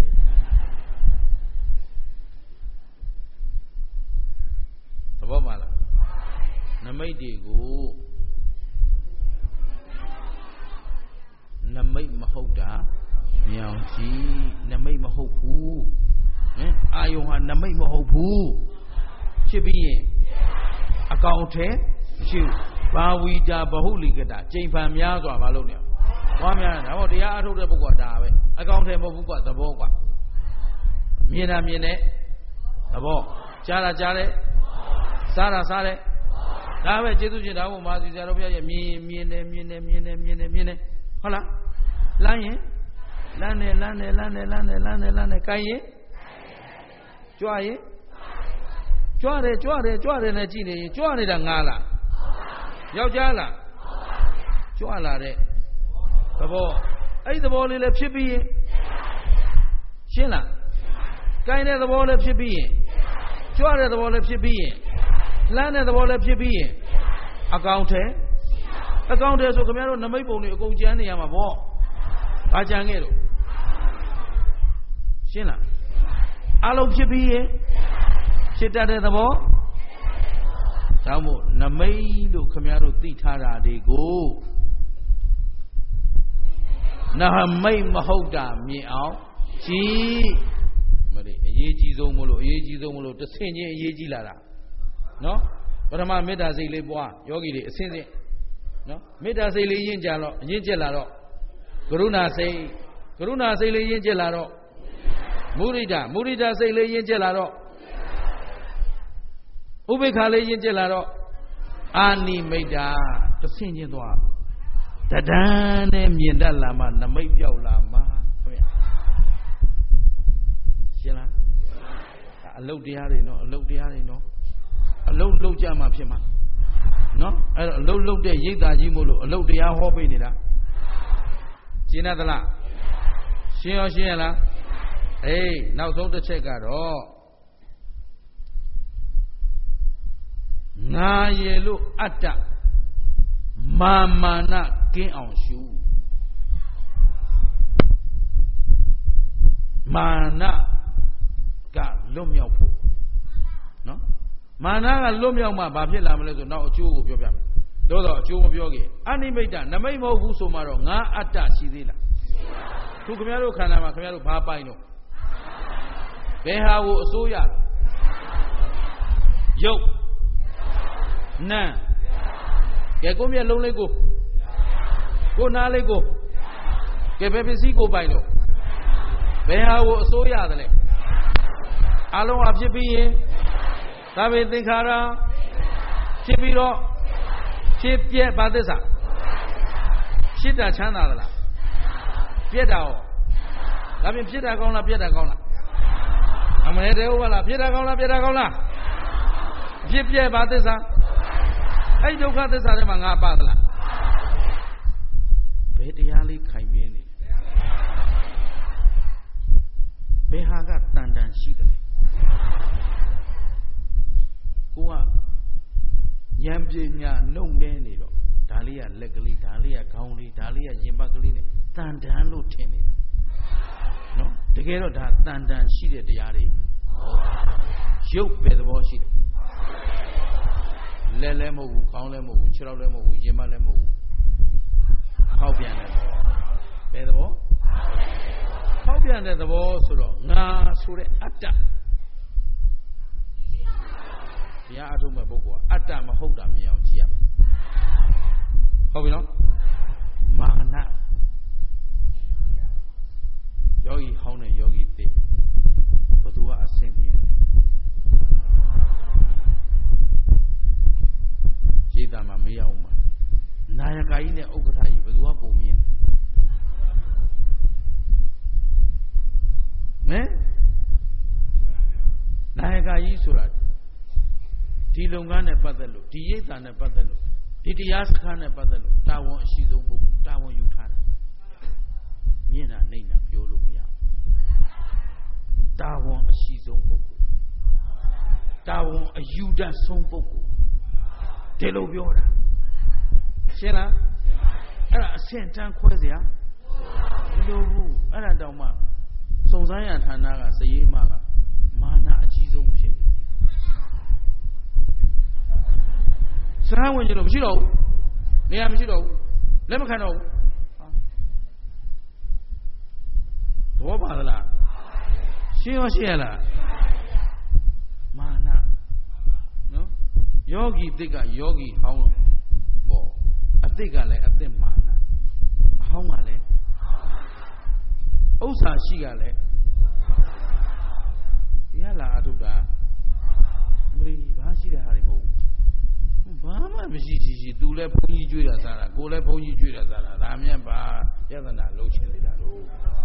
S1: သဘောပါလားနမိတ်တွေကိုနမိတ်မဟုတ်တာမြောင်ကြည့်နမိတ်မဟုတ်ဘူးဟင်အာယုံဟာနမိတ်မဟုတ်ဘူးဖြစ်ပြီးရင်အကောင်ထဲမရှိဘူးဘာဝီတာဘဟုလိကတာကျိန်ဖန်များစွာမလုပ်နဲ့ဟောများဒါပေါ့တရားအထုတ်တဲ့ပုဂ္ဂိုလ်ကဒါပဲအကောင်ထဲမဟုတ်ဘူးကွသဘောကွမြင်တာမြင်တဲ့သဘောကြားတာကြားတဲ့စားတာစားတဲ့ဒါပဲကျေးဇူးရှင်ဒါမို့မာစီဆရာတော်ဘုရားရဲ့မြင်မြင်တယ်မြင်တယ်မြင်တယ်မြင်တယ်မြင်တယ်ဟုတ်လားလမ်းရင်လမ်းနဲ့လမ်းနဲ့လမ်းနဲ့လမ်းနဲ့လမ်းနဲ့လမ်းနဲ့ကိုင်းရင်ကြွရင်ကြွတယ်ကြွတယ်ကြွတယ်နဲ့ကြည့်နေရင်ကြွနေတာငါလားယောက်ျားလားကြွလာတဲ့သဘောအဲ့ဒီသဘောလေးလည်းဖြစ်ပြီးရင်ရှင်းလားကိုင်းတဲ့သဘောလည်းဖြစ်ပြီးရင်ကြွတဲ့သဘောလည်းဖြစ်ပြီးရင်လမ်းတဲ့သဘောလည်းဖြစ်ပြီးရင်အကောင်ထဲအကောင်ထဲဆိုခင်ဗျားတို့နမိတ်ပုံတွေအကုန်ကျန်နေရမှာပေါ့ဘာကြံခဲ့တော့ရှင်းလားအလုံးဖြစ်ပြီးရင်ဖြစ်တတ်တဲ့သဘောဒါမို့နမိတ်လို့ခင်ဗျားတို့သိထားတာတွေကိုနဟမိတ်မဟုတ်တာမြင်အောင်ကြည့်မလေးအရေးကြီးဆုံးမလို့အရေးကြီးဆုံးမလို့တစ်ဆင့်ချင်းအရေးကြီးလာတာနော်ပထမမေတ္တာစိတ်လေးပွားယောဂီတွေအဆင့်ဆင့်နော်မေတ္တာစိတ်လေးရင့်ကြတော့ရင့်ကျက်လာတော့ကရုဏာစိတ်ကရုဏာစိတ်လေးရင့်ကျက်လာတော့မုရိဒမုရိဒစိတ်လေးရင့်ကျက်လာတော့ဥပိ္ပခာလေးရင့်ကျက်လာတော့အာနိမိတ်တာတစ်ဆင့်ချင်းသွားတဒန်းနဲ့မြင်တတ်လာမှနမိတ်ပြောက်လာမှခင်ဗျာရှင်းလားအလုတ်တရားတွေနော်အလုတ်တရားတွေနော်အလုတ်လုတ်ကြမှာဖြစ်မှာနော်အဲ့တော့အလုတ်လုတ်တဲ့ရိတ်သားကြီးမို့လို့အလုတ်တရားဟောပေးနေတာရှင်းသလားရှင်းရောရှင်းရလားအေးနောက်ဆုံးတစ်ချက်ကတော့ငါရယ်လို့အတ္တမာမာနကင်းအောင်ရှုမာနကလွတ်မြောက်ဖို့နော်မာနကလွတ်မြောက်မှဘာဖြစ်လာမလဲဆိုနောက်အကျိုးကိုပြောပြမယ်တော့တော့အကျိုးမပြောခင်အနိမိတ်တနမိတ်မဟုတ်ဘူးဆိုမှတော့ငါအတ္တရှိသေးလားသူခင်ဗျားတို့ခန္ဓာမှာခင်ဗျားတို့ဘာပိုင်တော့ဘယ်ဟာကိုအစိုးရရုပ်နာကဲကိုမျက်လုံးလေးကိုကိုနားလေးကိုကဲဘယ်ပစ္စည်းကိုပိုင်တော့ဘယ်ဟာကိုအစိုးရတယ်လဲအလုံးအဖြစ်ပြီးရင်သဗ္ဗေသင်္ခါရဖြစ်ပြီးတော့ဖြစ်ပြက်ဘာသစ္စာဖြစ်တာချမ်းသာသလားပြက်တာဟောဒါပြင်ဖြစ်တာကောင်းလားပြက်တာကောင်းလားအမဲတဲ့ဟုတ်လားဖြစ်တာကောင်းလားပြက်တာကောင်းလားဖြစ်ပြက်ဘာသစ္စာအဲ့ဒုက္ခသစ္စာထဲမှာငါပါသလားဘယ်တရားလေးခိုင်မြဲနေဘယ်ဟာကတန်တန်ရှိတယ်လဲကိုကဉာဏ်ပညာနှုတ်နေနေတော့ဒါလေးကလက်ကလေးဒါလေးကခေါင်းလေးဒါလေးကရင်ပတ်ကလေးနဲ့တန်တန်လို့ထင်နေတာနော်တကယ်တော့ဒါတန်တန်ရှိတဲ့တရားတွေဟုတ်ရုပ်ပဲသဘောရှိတယ်လက်လည်းမဟုတ်ဘူးခေါင်းလည်းမဟုတ်ဘူးခြေထောက်လည်းမဟုတ်ဘူးရင်ပတ်လည်းမဟုတ်ဘူးဖောက်ပြန်တဲ့သဘောဘယ်သဘောဖောက်ပြန်တဲ့သဘောဆိုတော့ငါဆိုတဲ့အတ္တဘုရားအထုံးမဲ့ပုဂ္ဂိုလ်ကအတ္တမဟုတ်တာမြင်အောင်ကြည့်ရမယ်ဟုတ်ပြီနော်မာနယောဂီဟောင်းတဲ့ယောဂီသိဘသူကအဆင့်မြင်ရှိတာမှမေးရအောင်ပါနာယကကြီးနဲ့ဥက္ကဋ္ဌကြီးဘသူကပုံမြင်မဲနာယကကြီးဆိုတာဒီလုပ်ငန်းနဲ့ပတ်သက်လို့ဒီရိပ်သာနဲ့ပတ်သက်လို့ဒီတရားစခန်းနဲ့ပတ်သက်လို့တာဝန်အရှိဆုံးပုဂ္ဂိုလ်တာဝန်ယူထားတာမြင်တာနိုင်တာပြောလို့မရဘူးတာဝန်အရှိဆုံးပုဂ္ဂိုလ်တာဝန်အယူတတ်ဆုံးပုဂ္ဂိုလ်ဒီလိုပြောတာရှင်းလားအဲ့ဒါအဆင့်တန်းခွဲเสียဒီလိုဘူးအဲ့ဒါတောင်မှစုံစမ်းရဌာနကစရေးမကမာနအကြီးဆုံးဖြစ်စကားဝင်ကြလို့မရှိတော့ဘူးနေရာမရှိတော့ဘူးလက်မခံတော့ဘူးသဘောပါသလားရှင်းရောရှင်းရလားမာနနော်ယောဂီတိတ်ကယောဂီဟောင်းပေါ့အတိတ်ကလည်းအသက်မာနအဟောင်းကလည်းဥစ္စာရှိကလည်းတရားလာအထုတာမလီဘာရှိတဲ့ဟာတွေမဟုတ်ဘူးဘာမှမရှိရှိရှိသူလည်းဘုန်းကြီးကြွေးတာစားတာကိုလည်းဘုန်းကြီးကြွေးတာစားတာဒါမြတ်ပါယတနာလှုပ်ချင်နေတာလို့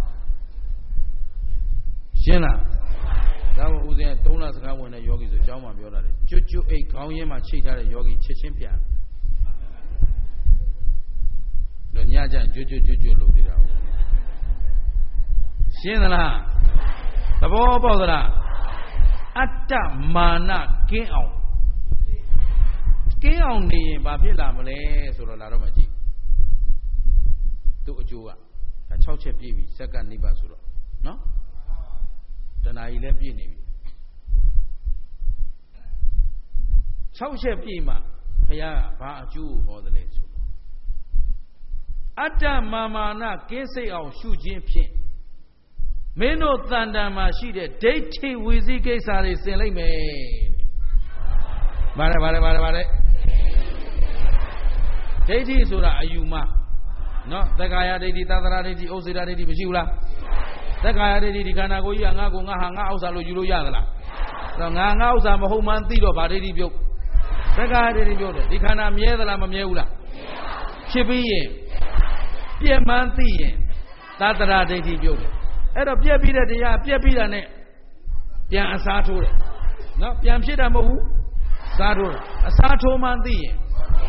S1: ရှင်းလားဒါမှဦးဇင်းသုံးလစကားဝင်တဲ့ယောဂီဆိုအကြောင်းမှပြောတာလေကျွတ်ကျွတ်အိတ်ခေါင်းရင်းမှာချိတ်ထားတဲ့ယောဂီချက်ချင်းပြန်လို့ညကြကျွတ်ကျွတ်ကျွတ်ကျွတ်လုပ်သေးတာဟုတ်ရှင်းသလားသဘောပေါက်သလားအတ္တမာနကင်းအောင်ကင်းအောင်နေရင်ဘာဖြစ်လာမလဲဆိုတော့လာတော့မှကြည့်သူ့အကျိုးကဒါ၆ချက်ပြည့်ပြီစက္ကန့်နိဗ္ဗာန်ဆိုတော့နော်တဏှာကြီးလည်းပြည့်နေပြီ၆ချက်ပြည့်မှဘုရားကဘာအကျိုးဟောသလဲဆိုတော့အတ္တမာမာနကင်းစိတ်အောင်ရှုခြင်းဖြင့်မင်းတို့တန်တန်မှာရှိတဲ့ဒိဋ္ဌိဝီစီကိစ္စတွေဆင်လိုက်မယ်ဗါတယ်ဗါတယ်ဗါတယ်ဗါတယ်ဒိဋ္ဌိဆိုတာအယူမှာနော်သက္ကာယဒိဋ္ဌိသတ္တရာဒိဋ္ဌိဥစ္စေတဒိဋ္ဌိမရှိဘူးလားသက္ကာယဒိဋ္ဌိဒီခန္ဓာကိုယ်ကြီးကငါ့ကိုငါဟာငါဥစ္စာလို့ယူလို့ရသလားတော့ငါငါဥစ္စာမဟုတ်မှန်းသိတော့ဗာဒိဋ္ဌိပြုတ်သက္ကာယဒိဋ္ဌိပြုတ်တယ်ဒီခန္ဓာမြဲသလားမမြဲဘူးလားဖြစ်ပြီးရင်ပြည့်မှန်းသိရင်သတ္တရာဒိဋ္ဌိပြုတ်တယ်အဲ့တော့ပြက်ပြီးတဲ့တရားပြက်ပြီးတာနဲ့ပြန်အစားထိုးတယ်နော်ပြန်ဖြစ်တာမဟုတ်ဘူးစားထိုးတယ်အစားထိုးမှသိရင်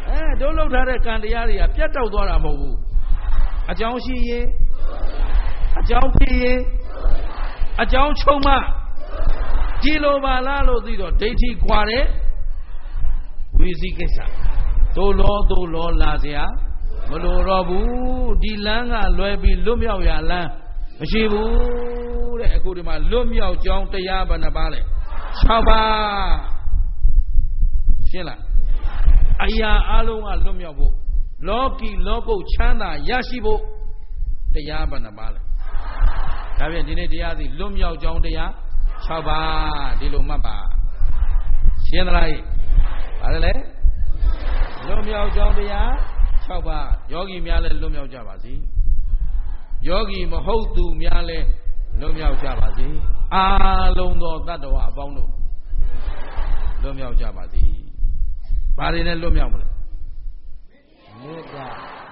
S1: အဲတို့လောက်ထားတဲ့ကံတရားတွေကပြတ်တောက်သွားတာမဟုတ်ဘူးအကြောင်းရှိရင်အကြောင်းဖြစ်ရင်အကြောင်းချုပ်မှဒီလိုပါလားလို့သိတော့ဒိဋ္ဌိခွာတဲ့ဝိသိကိစ္စတို့လောတို့လောလာเสียမလိုတော့ဘူးဒီလမ်းကလွယ်ပြီးလွတ်မြောက်ရလမ်းမရှိဘူးတဲ့အခုဒီမှာလွတ်မြောက်ကြောင်းတရားဘယ်နှပါလဲ၆ပါးရှင်းလားအရာအလုံးကလွတ်မြောက်ဖို့လောကီလောကုတ်ချမ်းသာရရှိဖို့တရားဘယ်နှပါလဲဒါဖြင့်ဒီနေ့တရားစီလွတ်မြောက်ကြောင်းတရား၆ပါးဒီလိုမှတ်ပါရှင်းသလားဘာလဲလွတ်မြောက်ကြောင်းတရား၆ပါးယောဂီများလည်းလွတ်မြောက်ကြပါစေယောဂီမဟုတ်သူများလည်းလွတ်မြောက်ကြပါစေအားလုံးသောတတ္တဝအပေါင်းတို့လွတ်မြောက်ကြပါစေဘာတွေနဲ့လွတ်မြောက်မလဲမေတ္တာ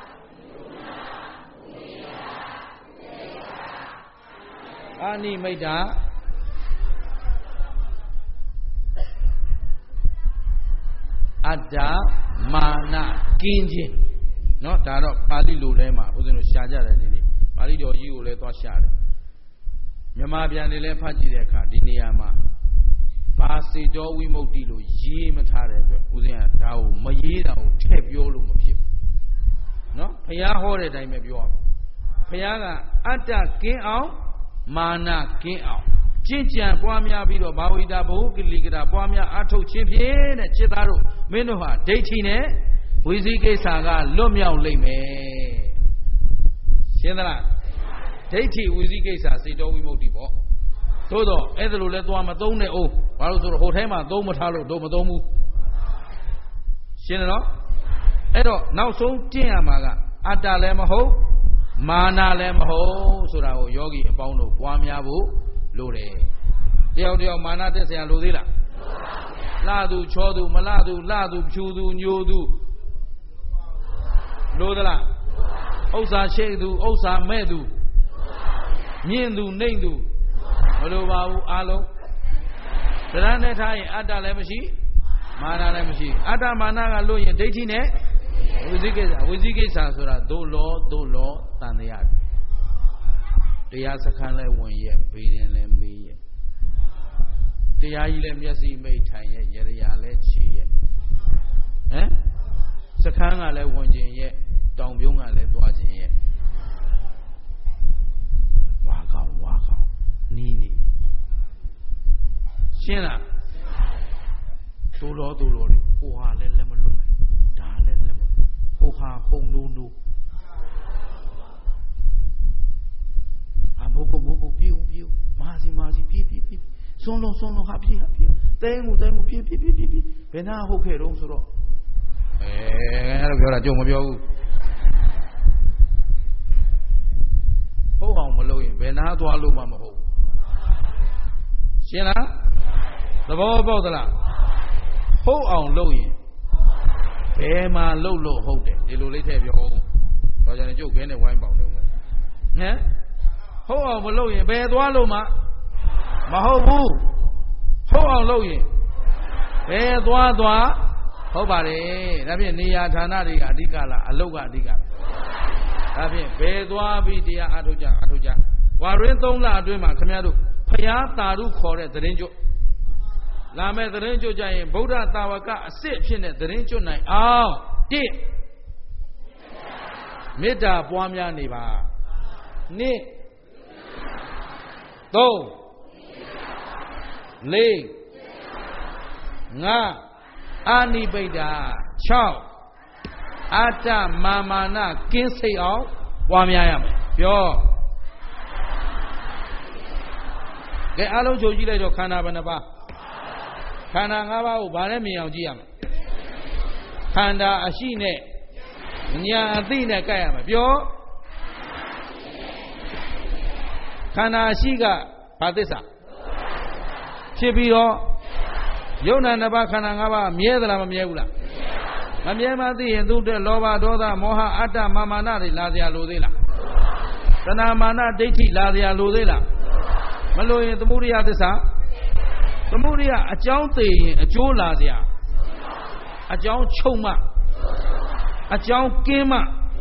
S1: အာနိမိတ်တာအတ္တမာနကင်းခြင်းเนาะဒါတော့ပါဠိလိုထဲမှာဦးဇင်းတို့ရှားကြတယ်ဒီနေ့ပါဠိတော်ကြီးကိုလည်းသွားရှာတယ်မြန်မာပြန်နေလဲဖတ်ကြည့်တဲ့အခါဒီနေရာမှာပါစေတောဝိမု ക്തി လို့ရေးမထားတဲ့အတွက်ဦးဇင်းကဒါကိုမရေးတာကိုထည့်ပြောလို့မဖြစ်ဘူးเนาะဘုရားဟောတဲ့အတိုင်းပဲပြောရမယ်ဘုရားကအတ္တကင်းအောင်မာနကင်းအောင်ကျင့်ကြံပွားများပြီးတော့ဘာဝိတာဘုကလိကတာပွားများအထုတ်ခြင်းဖြင့်တဲ့จิตသားတို့မင်းတို့ဟာဒိဋ္ဌိနဲ့ဝိသိကိစ္စကလွတ်မြောက်လိမ့်မယ်ရှင်းသလားဒိဋ္ဌိဝိသိကိစ္စစေတောဝိမု ക്തി ပေါ့သို့တော့အဲ့ဒါလိုလဲသွားမသုံးနဲ့အိုးဘာလို့ဆိုတော့ဟိုထဲမှာသုံးမထားလို့တို့မသုံးဘူးရှင်းတယ်နော်အဲ့တော့နောက်ဆုံးကျင့်ရမှာကအတ္တလည်းမဟုတ်မာနလည်းမဟုတ်ဆိုတာကိုယောဂီအပေါင်းတို့ပွားများဖို့လိုတယ်တယောက်တယောက်မာနတက်เสียလိုသေးလားလှသူချောသူမလှသူလှသူဖြူသူညိုသူလိုသလားဥစ္စာရှိသူဥစ္စာမဲ့သူမြင့်သူနှိမ့်သူမလိုပါဘူးအားလုံးတရားနဲ့ထားရင်အတ္တလည်းမရှိမာနလည်းမရှိအတ္တမာနကလို့ရင်ဒိဋ္ဌိနဲ့ဝိသိကိစ္စဝိသိကိစ္စဆိုတာဒုလောဒုလောတန်တရားတရားစခန်းလဲဝင်ရဲ့ဘေးရင်လဲမေးရဲ့တရားကြီးလဲမျက်စိမိတ်ထိုင်ရဲ့ရရလဲခြေရဲ့ဟမ်စခန်းကလည်းဝင်ခြင်းရဲ့တောင်ပြုံးကလည်းသွားခြင်းရဲ့ဝါကောင်ဝါကောင်နီးနီးရှင်းလားသို့တော်သို့တော်တွေဟိုဟာလည်းလက်မလွတ်နိုင်ဒါလည်းလက်မဟိုဟာဟုံနိုးနိုးအမိုးကိုမိုးကိုပြေးပြေးမာစီမာစီပြေးပြေးပြေးစွန်းလုံးစွန်းလုံးဟာပြေးဟာပြေးတဲငူတဲငူပြေးပြေးပြေးပြေးဘယ်နာဟုတ်ခဲ့တော့ဆိုတော့အဲအဲ့လိုပြောတာကြုံမပြောဘူးဟုတ်အောင်မလုပ်ရင်ဘယ်နာသွားလို့မှမဟုတ်ရှင်းလားသဘောပေါက်သလားဟုတ်အောင်လုပ်ရင်ဘယ်မှာလုပ်လို့ဟုတ်တယ်ဒီလိုလေးထည့်ပြောဦးတော့ကြတယ်ကျုပ်ခဲနဲ့ဝိုင်းပေါင်နေဦးဟမ်ဟုတ်အောင်မလုပ်ရင်ဘယ်သွားလို့မှမဟုတ်ဘူးဟုတ်အောင်လုပ်ရင်ဘယ်သွားသွားဟုတ်ပါတယ်ဒါဖြင့်နေရာဌာနတွေကအဓိကလားအလုတ်ကအဓိကလားဒါဖြင့်ဘယ်သွားပြီးတရားအထုတ်ကြအထုတ်ကြဝါရင်းသုံးလအတွင်းမှာခင်ဗျားတို့ဖျားတာရုခေါ်တဲ့သတင်းကျွတ်လာမဲ့သတင်းကျွတ်ကြရင်ဗုဒ္ဓတာဝကအစစ်ဖြစ်တဲ့သတင်းကျွတ်နိုင်အောင်တိမေတ္တာပွားများနေပါနှစ်သုံးလေးငါအာနိပိတ္တာ၆အတ္တမာမာနကင်းစိတ်အောင်ပွားများရမယ်ပြောကဲအားလုံးချုပ်ကြည့်လိုက်တော့ခန္ဓာဘယ်နှပါးခန္ဓာ၅ပါးကိုဗာနဲ့မြင်အောင်ကြည့်ရမယ်ခန္ဓာအရှိနဲ့ဉာဏ်အသိနဲ့ကြိုက်ရမယ်ပြောခန္ဓာအရှိကဘာသစ္စာဖြစ်ပြီးတော့ယုံနာနှစ်ပါးခန္ဓာ၅ပါးမြဲသလားမမြဲဘူးလားမမြဲမှသိရင်သူ့တဲ့လောဘဒေါသမောဟအတ္တမာမာနတွေလာစရာလိုသေးလားတဏမာနဒိဋ္ဌိလာစရာလိုသေးလားမလိုရင်သမုဒိယသစ္စာသမုဒိယအကြောင်းသိရင်အကျိုးလာစရာအကြောင်းချုပ်မှအကြောင်းကင်းမှ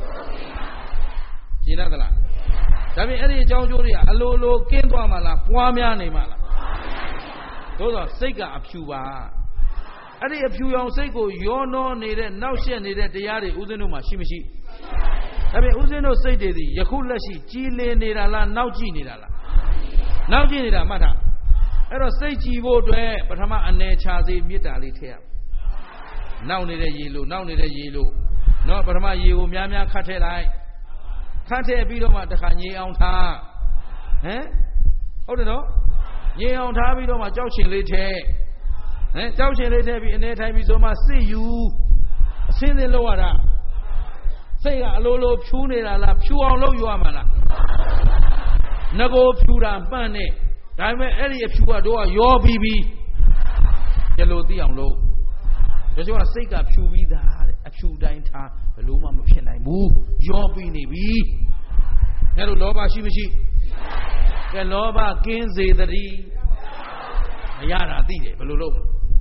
S1: ရှင်းသလားဒါပြင်အဲ့ဒီအကြောင်းကျိုးတွေကအလိုလိုကင်းသွားမှလားပွားများနေမှလားသို့သောစိတ်ကအဖြူပါအဲ့ဒီအဖြူရောင်စိတ်ကိုရောနှောနေတဲ့နောက်ရှက်နေတဲ့တရားတွေဦးဇင်းတို့မှာရှိမရှိဒါပြင်ဦးဇင်းတို့စိတ်တွေဒီယခုလက်ရှိကြီးလင်းနေတာလားနောက်ကြည့်နေတာလားနောက်ကြည့်နေတာမှတ်ထားအဲ့တော့စိတ်ကြည်ဖို့အတွက်ပထမအနေချာစေမေတ္တာလေးထည့်ရနောက်နေတဲ့ရေလို့နောက်နေတဲ့ရေလို့နော်ပထမရေကိုများများခတ်ထည့်လိုက်ခတ်ထည့်ပြီးတော့မှတခါငြိမ်အောင်ထားဟမ်ဟုတ်တယ်နော်ငြိမ်အောင်ထားပြီးတော့မှကြောက်ချင်လေးထည့်ဟမ်ကြောက်ချင်လေးထည့်ပြီးအနေထိုင်ပြီးဆိုမှစစ်ယူအစင်းစင်းလောက်ရတာစိတ်ကအလိုလိုဖြူးနေတာလားဖြူအောင်လုပ်ယူရမှာလားငကိုဖြူတာမှန်နဲ့ဒါပေမဲ့အဲ့ဒီအဖြူကတော့ရောပြီးပြီးကျလို့သိအောင်လုပ်ဒါကြောင့်စိတ်ကဖြူပြီးသားတဲ့အဖြူတိုင်းထားဘလို့မှမဖြစ်နိုင်ဘူးရောပြီးနေပြီအဲ့လိုလောဘရှိမရှိကဲလောဘကင်းစေတည်းမရတာသိတယ်ဘယ်လိုလုပ်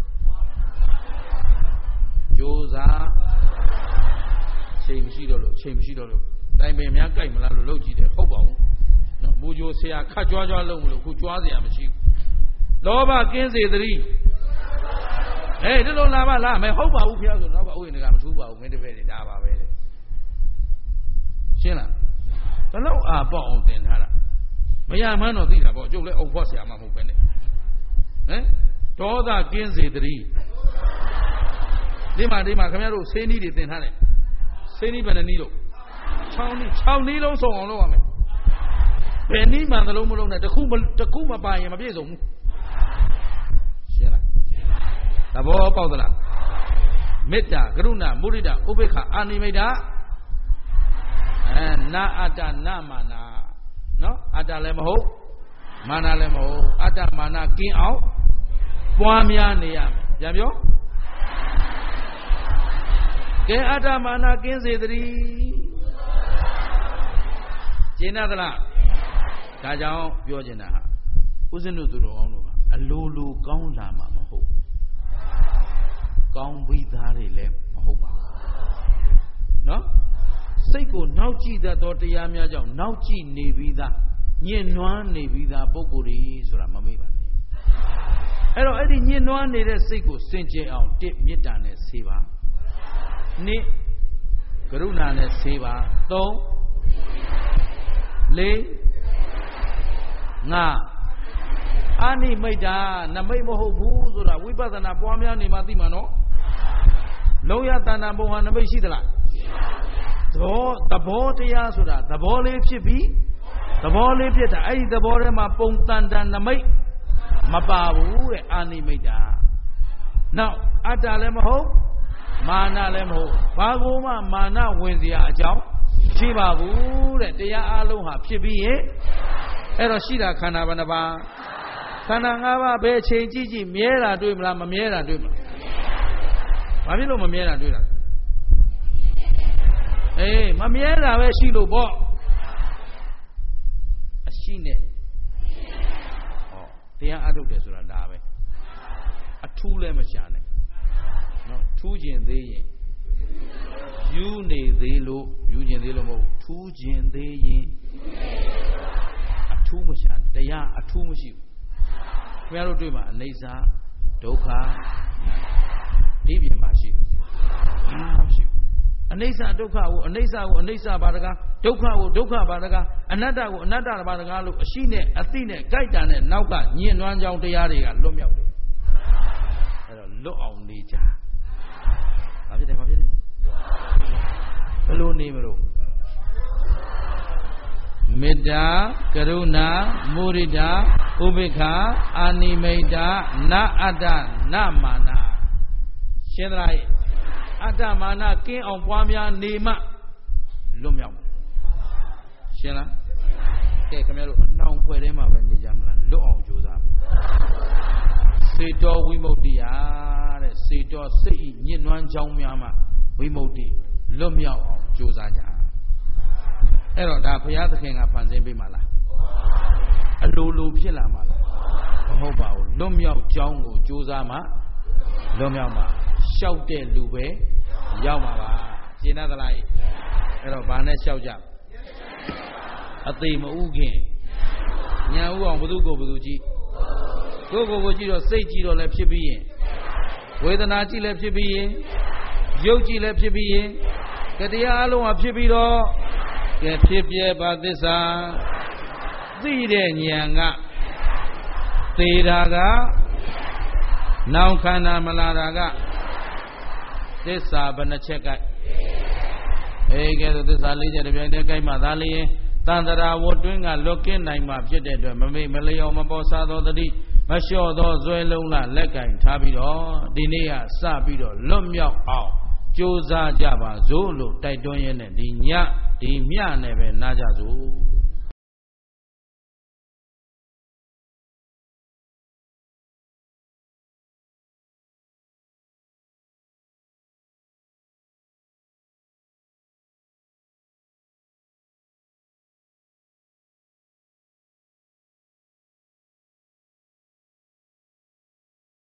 S1: ကြိုးစားချိန်မရှိတော့လို့ချိန်မရှိတော့လို့တိုင်ပင်များကြိုက်မလားလို့လုပ်ကြည့်တယ်ဟုတ်ပါဘူးနော်မူကြိုဆရာခတ်ကြွားကြွားလုပ်မလို့ခုကြွားစရာမရှိဘူးလောဘကင်းစေတည်းဟေးဒီလိုလာပါလားမဟုတ်ပါဘူးဖျားဆိုတော့ကဥယျာဉ်ကမထူးပါဘူးမင်းတပည့်တွေဒါပါပဲလေရှင်းလားဘယ်လောက်အာပေါ့အောင်တင်ထားတာမရမှန်းတော့သိတာပေါ့ကျုပ်လည်းအုပ်ဖို့ဆရာမှမဟုတ်ပဲနဲ့ဟမ်ဒေါသကင်းစေတည်းဒီမှာဒီမှာခင်ဗျားတို့ဆေးနီးတွေတင်ထားတယ်ဆေးနီးဘယ်နှနီးလို့၆နီး၆နီးလုံးစုံအောင်လုပ်ရမယ်ဘယ်နီးမှန်သလုံးမလုံးနဲ့တခုတခုမပါရင်မပြည့်စုံဘူးရှင်းလားသဘောပေါက်သလားမေတ္တာကရုဏာမုဒိတာဥပေက္ခအာနိမိတ်တာအဲနာအတ္တနာမာနာနော်အတ္တလည်းမဟုတ်မာနလည်းမဟုတ်အတ္တမာနကင်းအောင်ပွားများနေရမယ်ပြန်ပြောကဲအတ္တမာနကင်းစေတည်းကျင့်သလားဒါကြောင့်ပြောချင်တာဟာဦးဇင်းတို့သူတော်ကောင်းတို့ကအလိုလိုကောင်းလာမှာမဟုတ်ကောင်းပြီးသားတွေလည်းမဟုတ်ပါဘူးနော်စိတ်ကိုနောက်ကြည့်တတ်သောတရားများကြောင့်နောက်ကြည့်နေပြီးသားညှဉ်းနှွမ်းနေပြီးသားပုဂ္ဂိုလ်တွေဆိုတာမမေ့ပါနဲ့အဲ့တော့အဲ့ဒီညှဉ်းနှွမ်းနေတဲ့စိတ်ကိုစင်ကြယ်အောင်တစ်မေတ္တာနဲ့ဆေးပါနှစ်ကရုဏာနဲ့ဆေးပါသုံးလေးငါအာနိမိတ်တာနမိတ်မဟုတ်ဘူးဆိုတာဝိပဿနာပွားများနေမှသိမှာနော်လုံးရတဏ္ဍဘုံဟာနမိတ်ရှိသလားသဘောသဘောတရားဆိုတာသဘောလေးဖြစ်ပြီးသဘောလေးဖြစ်တာအဲ့ဒီသဘောထဲမှာပုံတန်တန်နမိတ်မပါဘူးတဲ့အာနိမိတ်တာနောက်အတ္တလည်းမဟုတ်မာနလည်းမဟုတ်ဘာကိုမှမာနဝင်စရာအကြောင်းရှိပါဘူးတဲ့တရားအလုံးဟာဖြစ်ပြီးရင်အဲ့တော့ရှိတာခန္ဓာဘယ်နှပါးခန္ဓာ၅ပါးဘယ်အချိန်ကြည့်ကြည့်မြဲတာတွေ့မလားမမြဲတာတွေ့မလားဘာဖြစ်လို့မမြဲတာတွေ့တာအေးမမြဲတာပဲရှိလို့ပေါ့အရှိနဲ့ဟောတရားအထုတ်တယ်ဆိုတာဒါပဲအထူးလည်းမရှာနဲ့နော်ထူးကျင်သေးရင်ယူနေသေးလို့ယူကျင်သေးလို့မဟုတ်ထူးကျင်သေးရင်အထူးမရှာတရားအထူးမရှိဘူးခင်ဗျားတို့တွေ့မှာအနိစ္စဒုက္ခဒီပြင်မှာရှိတယ်ဘာမှမရှိဘူးအနိစ္စဒုက္ခကိုအနိစ္စကိုအနိစ္စဘာတကားဒုက္ခကိုဒုက္ခဘာတကားအနတ္တကိုအနတ္တဘာတကားလို့အရှိနဲ့အသိနဲ့ကြိုက်တာနဲ့နောက်ကညှဉ်းနှွမ်းကြောင်းတရားတွေကလွတ်မြောက်တယ်အဲ့တော့လွတ်အောင်နေကြဘာဖြစ်တယ်ဘာဖြစ်တယ်ဘယ်လိုနေမလို့မေတ္တာကရုဏာမုဒိတာဥပေက္ခအာနိမိတ်တာနာအတ္တနာမာနရှင်းသလားအတ္တမာနကင်းအောင်ပွားများနေမှလွတ်မြောက်ရှင်းလားကဲခင်ဗျားတို့အနှောင်ဖွဲ့ထဲမှာပဲနေကြမလားလွတ်အောင်ကြိုးစားစေတောဝိမု ക്തി ယတဲ့စေတောစိတ်ညှဉ်းနှွမ်းကြောင်းများမှဝိမု ക്തി လွတ်မြောက်အောင်ကြိုးစားကြအဲ့တော့ဒါဘုရားသခင်ကဖန်ဆင်းပေးမှာလားအလိုလိုဖြစ်လာမှာလားမဟုတ်ပါဘူးလွတ်မြောက်ကြောင်းကိုကြိုးစားမှလွတ်မြောက်မှာရှောက်တဲ့လူပဲရောက်မှာပါရှင်းသလားအဲ့တော့ဘာနဲ့လျှောက်ကြအသေးမဥခင်ညာဥအောင်ဘသူကိုဘသူကြည့်ကိုယ်ကိုယ်ကိုကြည့်တော့စိတ်ကြည့်တော့လည်းဖြစ်ပြီးရင်ဝေဒနာကြည့်လည်းဖြစ်ပြီးရင်ရုပ်ကြည့်လည်းဖြစ်ပြီးရင်တရားအလုံးကဖြစ်ပြီးတော့ကဲဖြစ်ပြပါသစ္စာသိတဲ့ဉာဏ်ကသေတာကနောင်ခန္ဓာမလာတာကသစ္စာဘယ်နှချက်ကဲအေးကဲသစ္စာလေးချက်တပြိုင်တည်းကြိုက်မှသာလျင်တန်တရာဝတ်တွင်းကလွတ်ကင်းနိုင်မှဖြစ်တဲ့အတွက်မမေ့မလျော်မပေါ်စားသောတတိမလျှော့သောဇွဲလုံးလလက်ကင်ထားပြီးတော့ဒီနေ့ကစပြီးတော့လွတ်မြောက်အောင်ကြိုးစားကြပါစို့လို့တိုက်တွန်းရင်းနဲ့ဒီညဒီမြနဲ့ပဲနားကြစို့